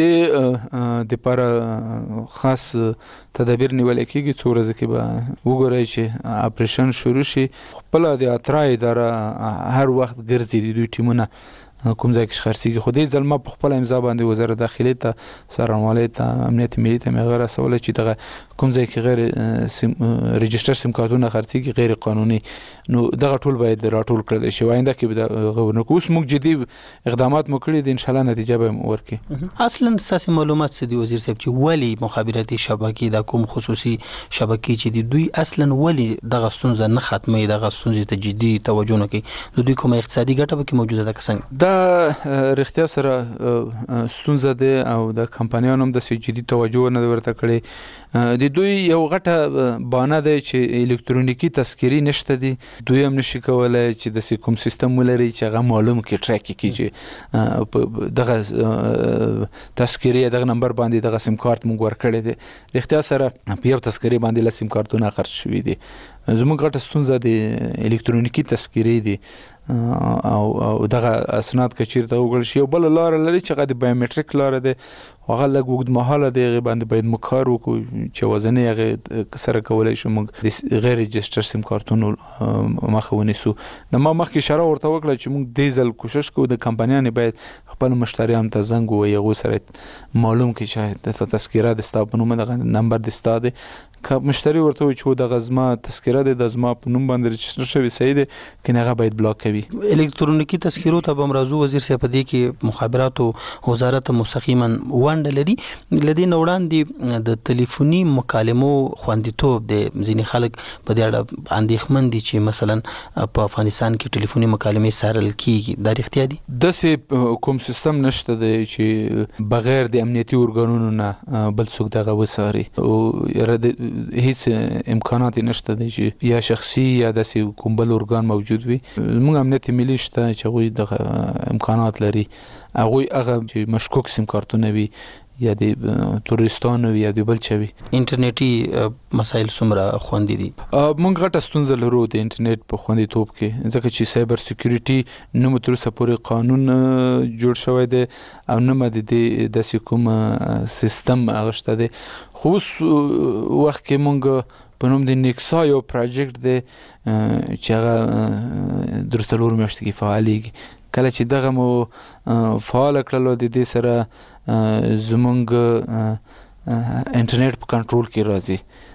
دې دپاره خاص تدابیر نیول کېږي څو ورځې کې به وګورئ چې اپریشن شروع شي خپله د اترا اداره هر وخت ګرځي د دوی ټیمونه کوم ځای کې خرڅېږي خو دې ځل ما په خپله امضا باندې وزارت داخلي ته څارنوالۍ ته امنیت ملي ته مې هغه رسولی چې دغه کوم ځای کې غیر سیم رجسټر سیم کارتونه خرڅېږي غیر قانوني نو دغه ټول باید راټول کړلی شي آینده کې به دغه ونه کړو اوس موږ جدي اقدامات مو کړي دي انشاءالله نتیجه به یې ورکړي اصلا ستاسې معلومات څه دي وزیر صاحب چې ولې مخابراتي شبکې دا کوم خصوصي شبکې چې دي دوی اصلا ولې دغه ستونزه نه ختموي دغه ستونزې ته جدي توجه نه کوي د دوی کومه اقتصادي ګټه پکې موجوده ده که څنګه دا رښتیا سره ستونزه ده او د کمپنیانو هم داسې جدي توجه نه ورته کړې د دوی یو غټه بانه ده چې الکترونیکي تذکیرې نشته دي دوی هم نشي کولی چې داسې کوم سیستم ولري چې هغه معلوم کړي ټریک کړي چې دغه تذکیرې دغه نمبر باندې دغه سیم کارت موږ ورکړی دی رښتیا سره په یو تذکیرې باندې لس سیم کارتونه خرڅ شوي دي زموږ غټه ستونزه د الکترونیکي تذکیرې دي او او دغه اسناد که چیرته وګورئ شي یو بل لار لري چې هغه د بایومټریک لار ده هغه لږ اوږدمهاله دی هغې باندې باید موږ کار وکړو چې وزنې هغې سره کولی شو موږ د غیر رجسټر سیم کارتونو مخه ونیسو د ما مخکې اشاره ورته وکړه چې موږ دې ځل کوشش کوو د کمپنیانې باید خپل مشتریانو ته زنګ ووایي هغو سره معلوم کړي چې دلته تذکیره د ستا په نوم دغه نمبر د ستا دی که مشتری ورته وایي چې دغه زما تذکیره دی د زما په نوم باندې رجسټر شوی صحیح دی که هغه باید بلاک کوي الکترونیکي تذکیرو ته به هم راځو وزیر صاحب په دې کې مخابراتو وزارت مستقیما ونډه لري له دې نه وړاندې د تلیفوني مکالمو خوندیتوب د ځینې خلک په دې اړه اندېښمن دي چې مثلا په افغانستان کې تلیفوني مکالمې څارل کیږي دا رښتیا دي داسې کوم سیستم نشته دی چې بغیر د امنیتي ارګانونو نه بل څوک دغه وڅاري او هیڅ امکانات نشته دی چې یا شخصي یا داسې کوم بل ارګان موجود وي موږ امنیت ملي شته چې هغوی دغه امکانات لري هغوی هغه چې مشکوک سیم کارتونه وي یا د تورستانو یا د بل چوي انټرنیټي مسایل څومره خوندي دي موږ غټه ستونزه لرو د انټرنیټ په خوندیتوب کې ځکه چې سایبر سکیورټي نه مو تر اوسه پورې قانون جوړ شوی دی او نه مو د دې داسې کوم سیستم هغه شته دی خو اوس وخت کې موږ په نوم د نیکسا یو پروجیکټ دی چې هغه در څلور میاشتې کې فعالیږي کله چې دغه مو فعال کړلو د دې سره زمونږ انټرنیټ په کنټرول کې راځي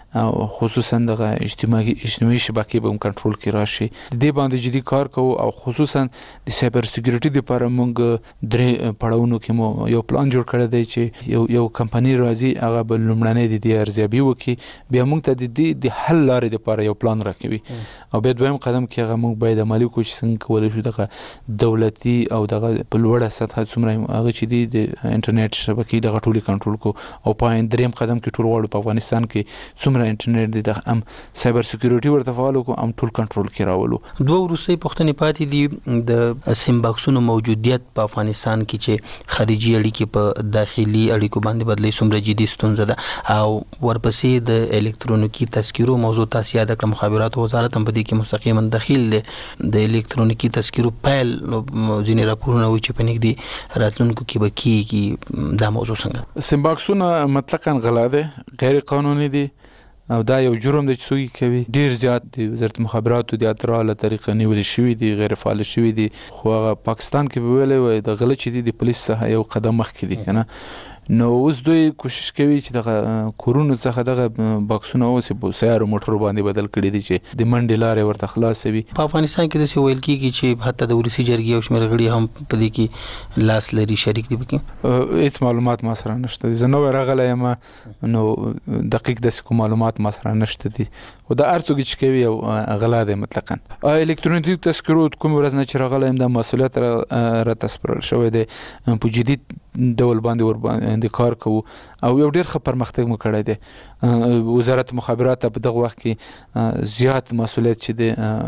او خصوصا د اجتماعي اجتماعي شبکې به کنټرول کې راشي. د دې باندې جدي کار کوو او خصوصا د سایبر سکیورټي لپاره موږ درې پړاوونو کې مو یو پلان جوړ کړی دی چې یو یو کمپنی راځي هغه به لومړنۍ د دې ارزیابي وکړي، بیا موږ ته د دې د حل لارې لپاره یو پلان راکوي او بیا دویم قدم کې هغه موږ باید عملي کړو چې څنګه کولی شو دغه دولتي او دغه په لوړه سطحه څومره هغه چې دی د انټرنیټ شبکې دغه ټولې کنټرول کړو او په دریم قدم کې ټول غواړو په افغانستان کې څومره انټرنیټ دی د هم سایبر سکیورټي ورته فعال کو هم ټول کنټرول کې راولو. دوه وروستي پوښتنې پاتې دي د سیم باکسونو موجودیت په افغانستان کې چې خارجي اړیکې په داخلي اړیکو باندې بدلې څومره جدي ستونزه ده او ورپسې د الکترونیکي تذکیرو موضوع تاسو یاد کړم مخابراتو وزارت هم په دې کې مستقیما دخیل دی. د الکترونیکي تذکیرو پیل ځینې راپورونه وایي چې په نږدې راتلونکو کې به کیږي. دا موضوع څنګه؟ سیم باکسونه مطلقاً غلا ده، غیر قانوني دي او دا یو جرم دی چې څوک کوي. ډیر زیات د وزارت مخابراتو د اترا له طریقې نیول شوی دي، غیر فعال شوی دي، خو هغه پاکستان کې ویلې وای د غلط چې دي د پولیس څخه یو قدم مخکې دي کنه. نو اوس دوی کوشش کوي چې دغه کورونو څخه دغه باکسونه اوس په سیارو موټرو باندې بدل کړي دي چې د منډې لارې ورته خلاصوي. په افغانستان کې د سی ویل کېږي چې حتی د ولسی جرګې او شمېر غړي هم په دې کې لاس لري، شریک دي پکې. هیڅ معلومات ما سره نشته، زه نو راغلی یم نو دقیق د کوم معلومات ما سره نشته دي او د ارڅو چې کوي او غلا ده مطلقاً. الکترونیکي تذکرو کوم ورځ نه چې راغلی یم د مسؤلیت را تسپارل شوی دی، په جدي ډول باندې ور باندې کار کوو او یو ډیر ښه پرمختګ مو کړی دی. وزارت مخابرات په دغه وخت کې زیات مسؤلیت چې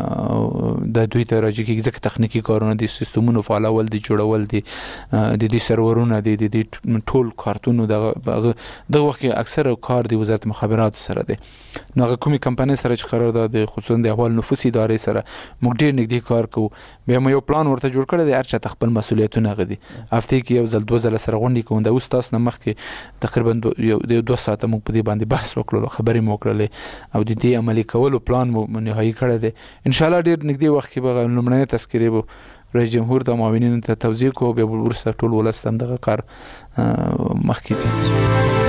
دی د دوی ته راځي کې ځکه تخنیکی کارونه دي، سیستمونو فعالول دي، جوړول دي، د دې سرورونه دي، د دې ټول کارتونو دغه دغه وخت کې اکثره کار دی وزارت مخابرات سره دی. نو هغه کومې کمپنۍ سره چې قرارداد دی خصوصا د احوال نفوس ادارې سره موږ ډیر نږدې کار کوو. بیا مو یو پلان ورته جوړ کړی دی، هر چا خپل مسؤلیتونه غدي هفته کې یو ځل دوه ځله سره غونډې کوو. دا اوس تاسو نه مخکې تقریبا یو دوه ساعته موږ په دې باندې بحث وکړو، خبرې مو وکړلې او د دې عملي کولو پلان مو نهایی کړی دی. ان شاء الله ډیر نږدې وخت کې به لومړنۍ تذکرې به رئیس جمهور ته معاونینو ته توضیح کوو، بیا وروسته ټول ولس هم دغه کار مخکې ځي.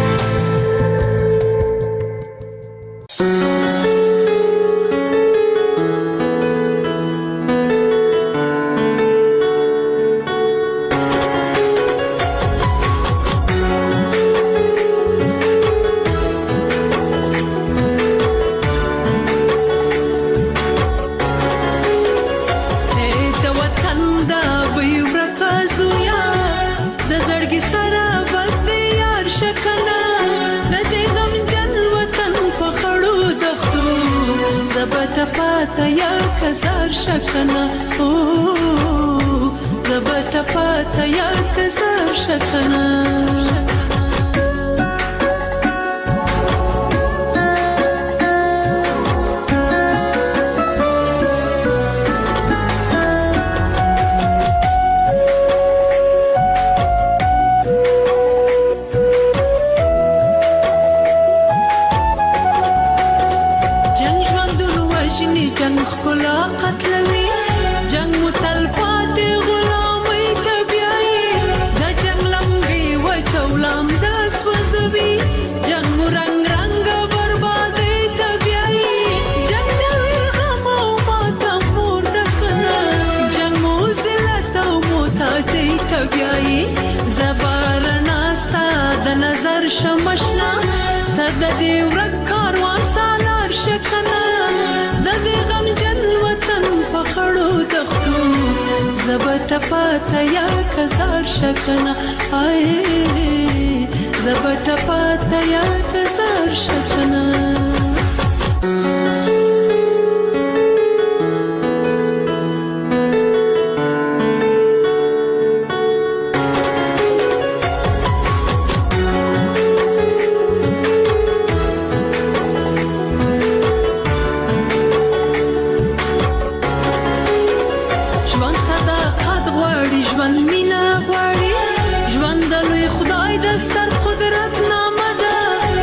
ژوند د لوی خدای د ستر قدرت نامه ده.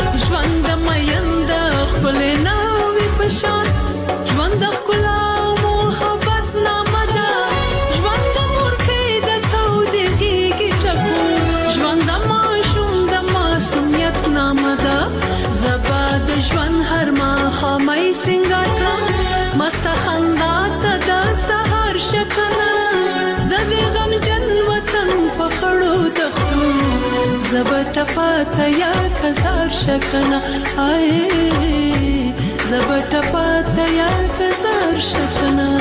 پاتیا کزار شکنه آی زبټ پاتیا کزار شکنه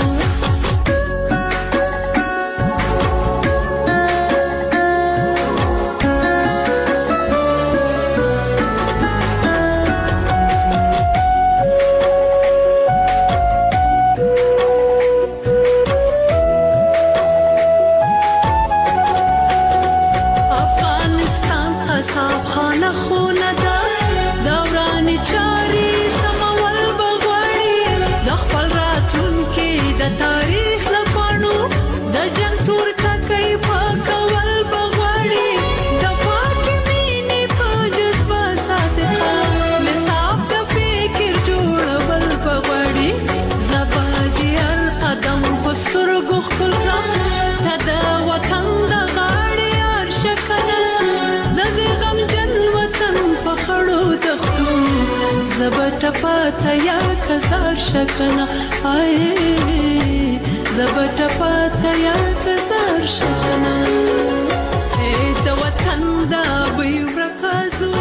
زبټ پاتیا کزار شکنه آی زبټ پاتیا کزار شکنه ای د وطن دا وی ورکازو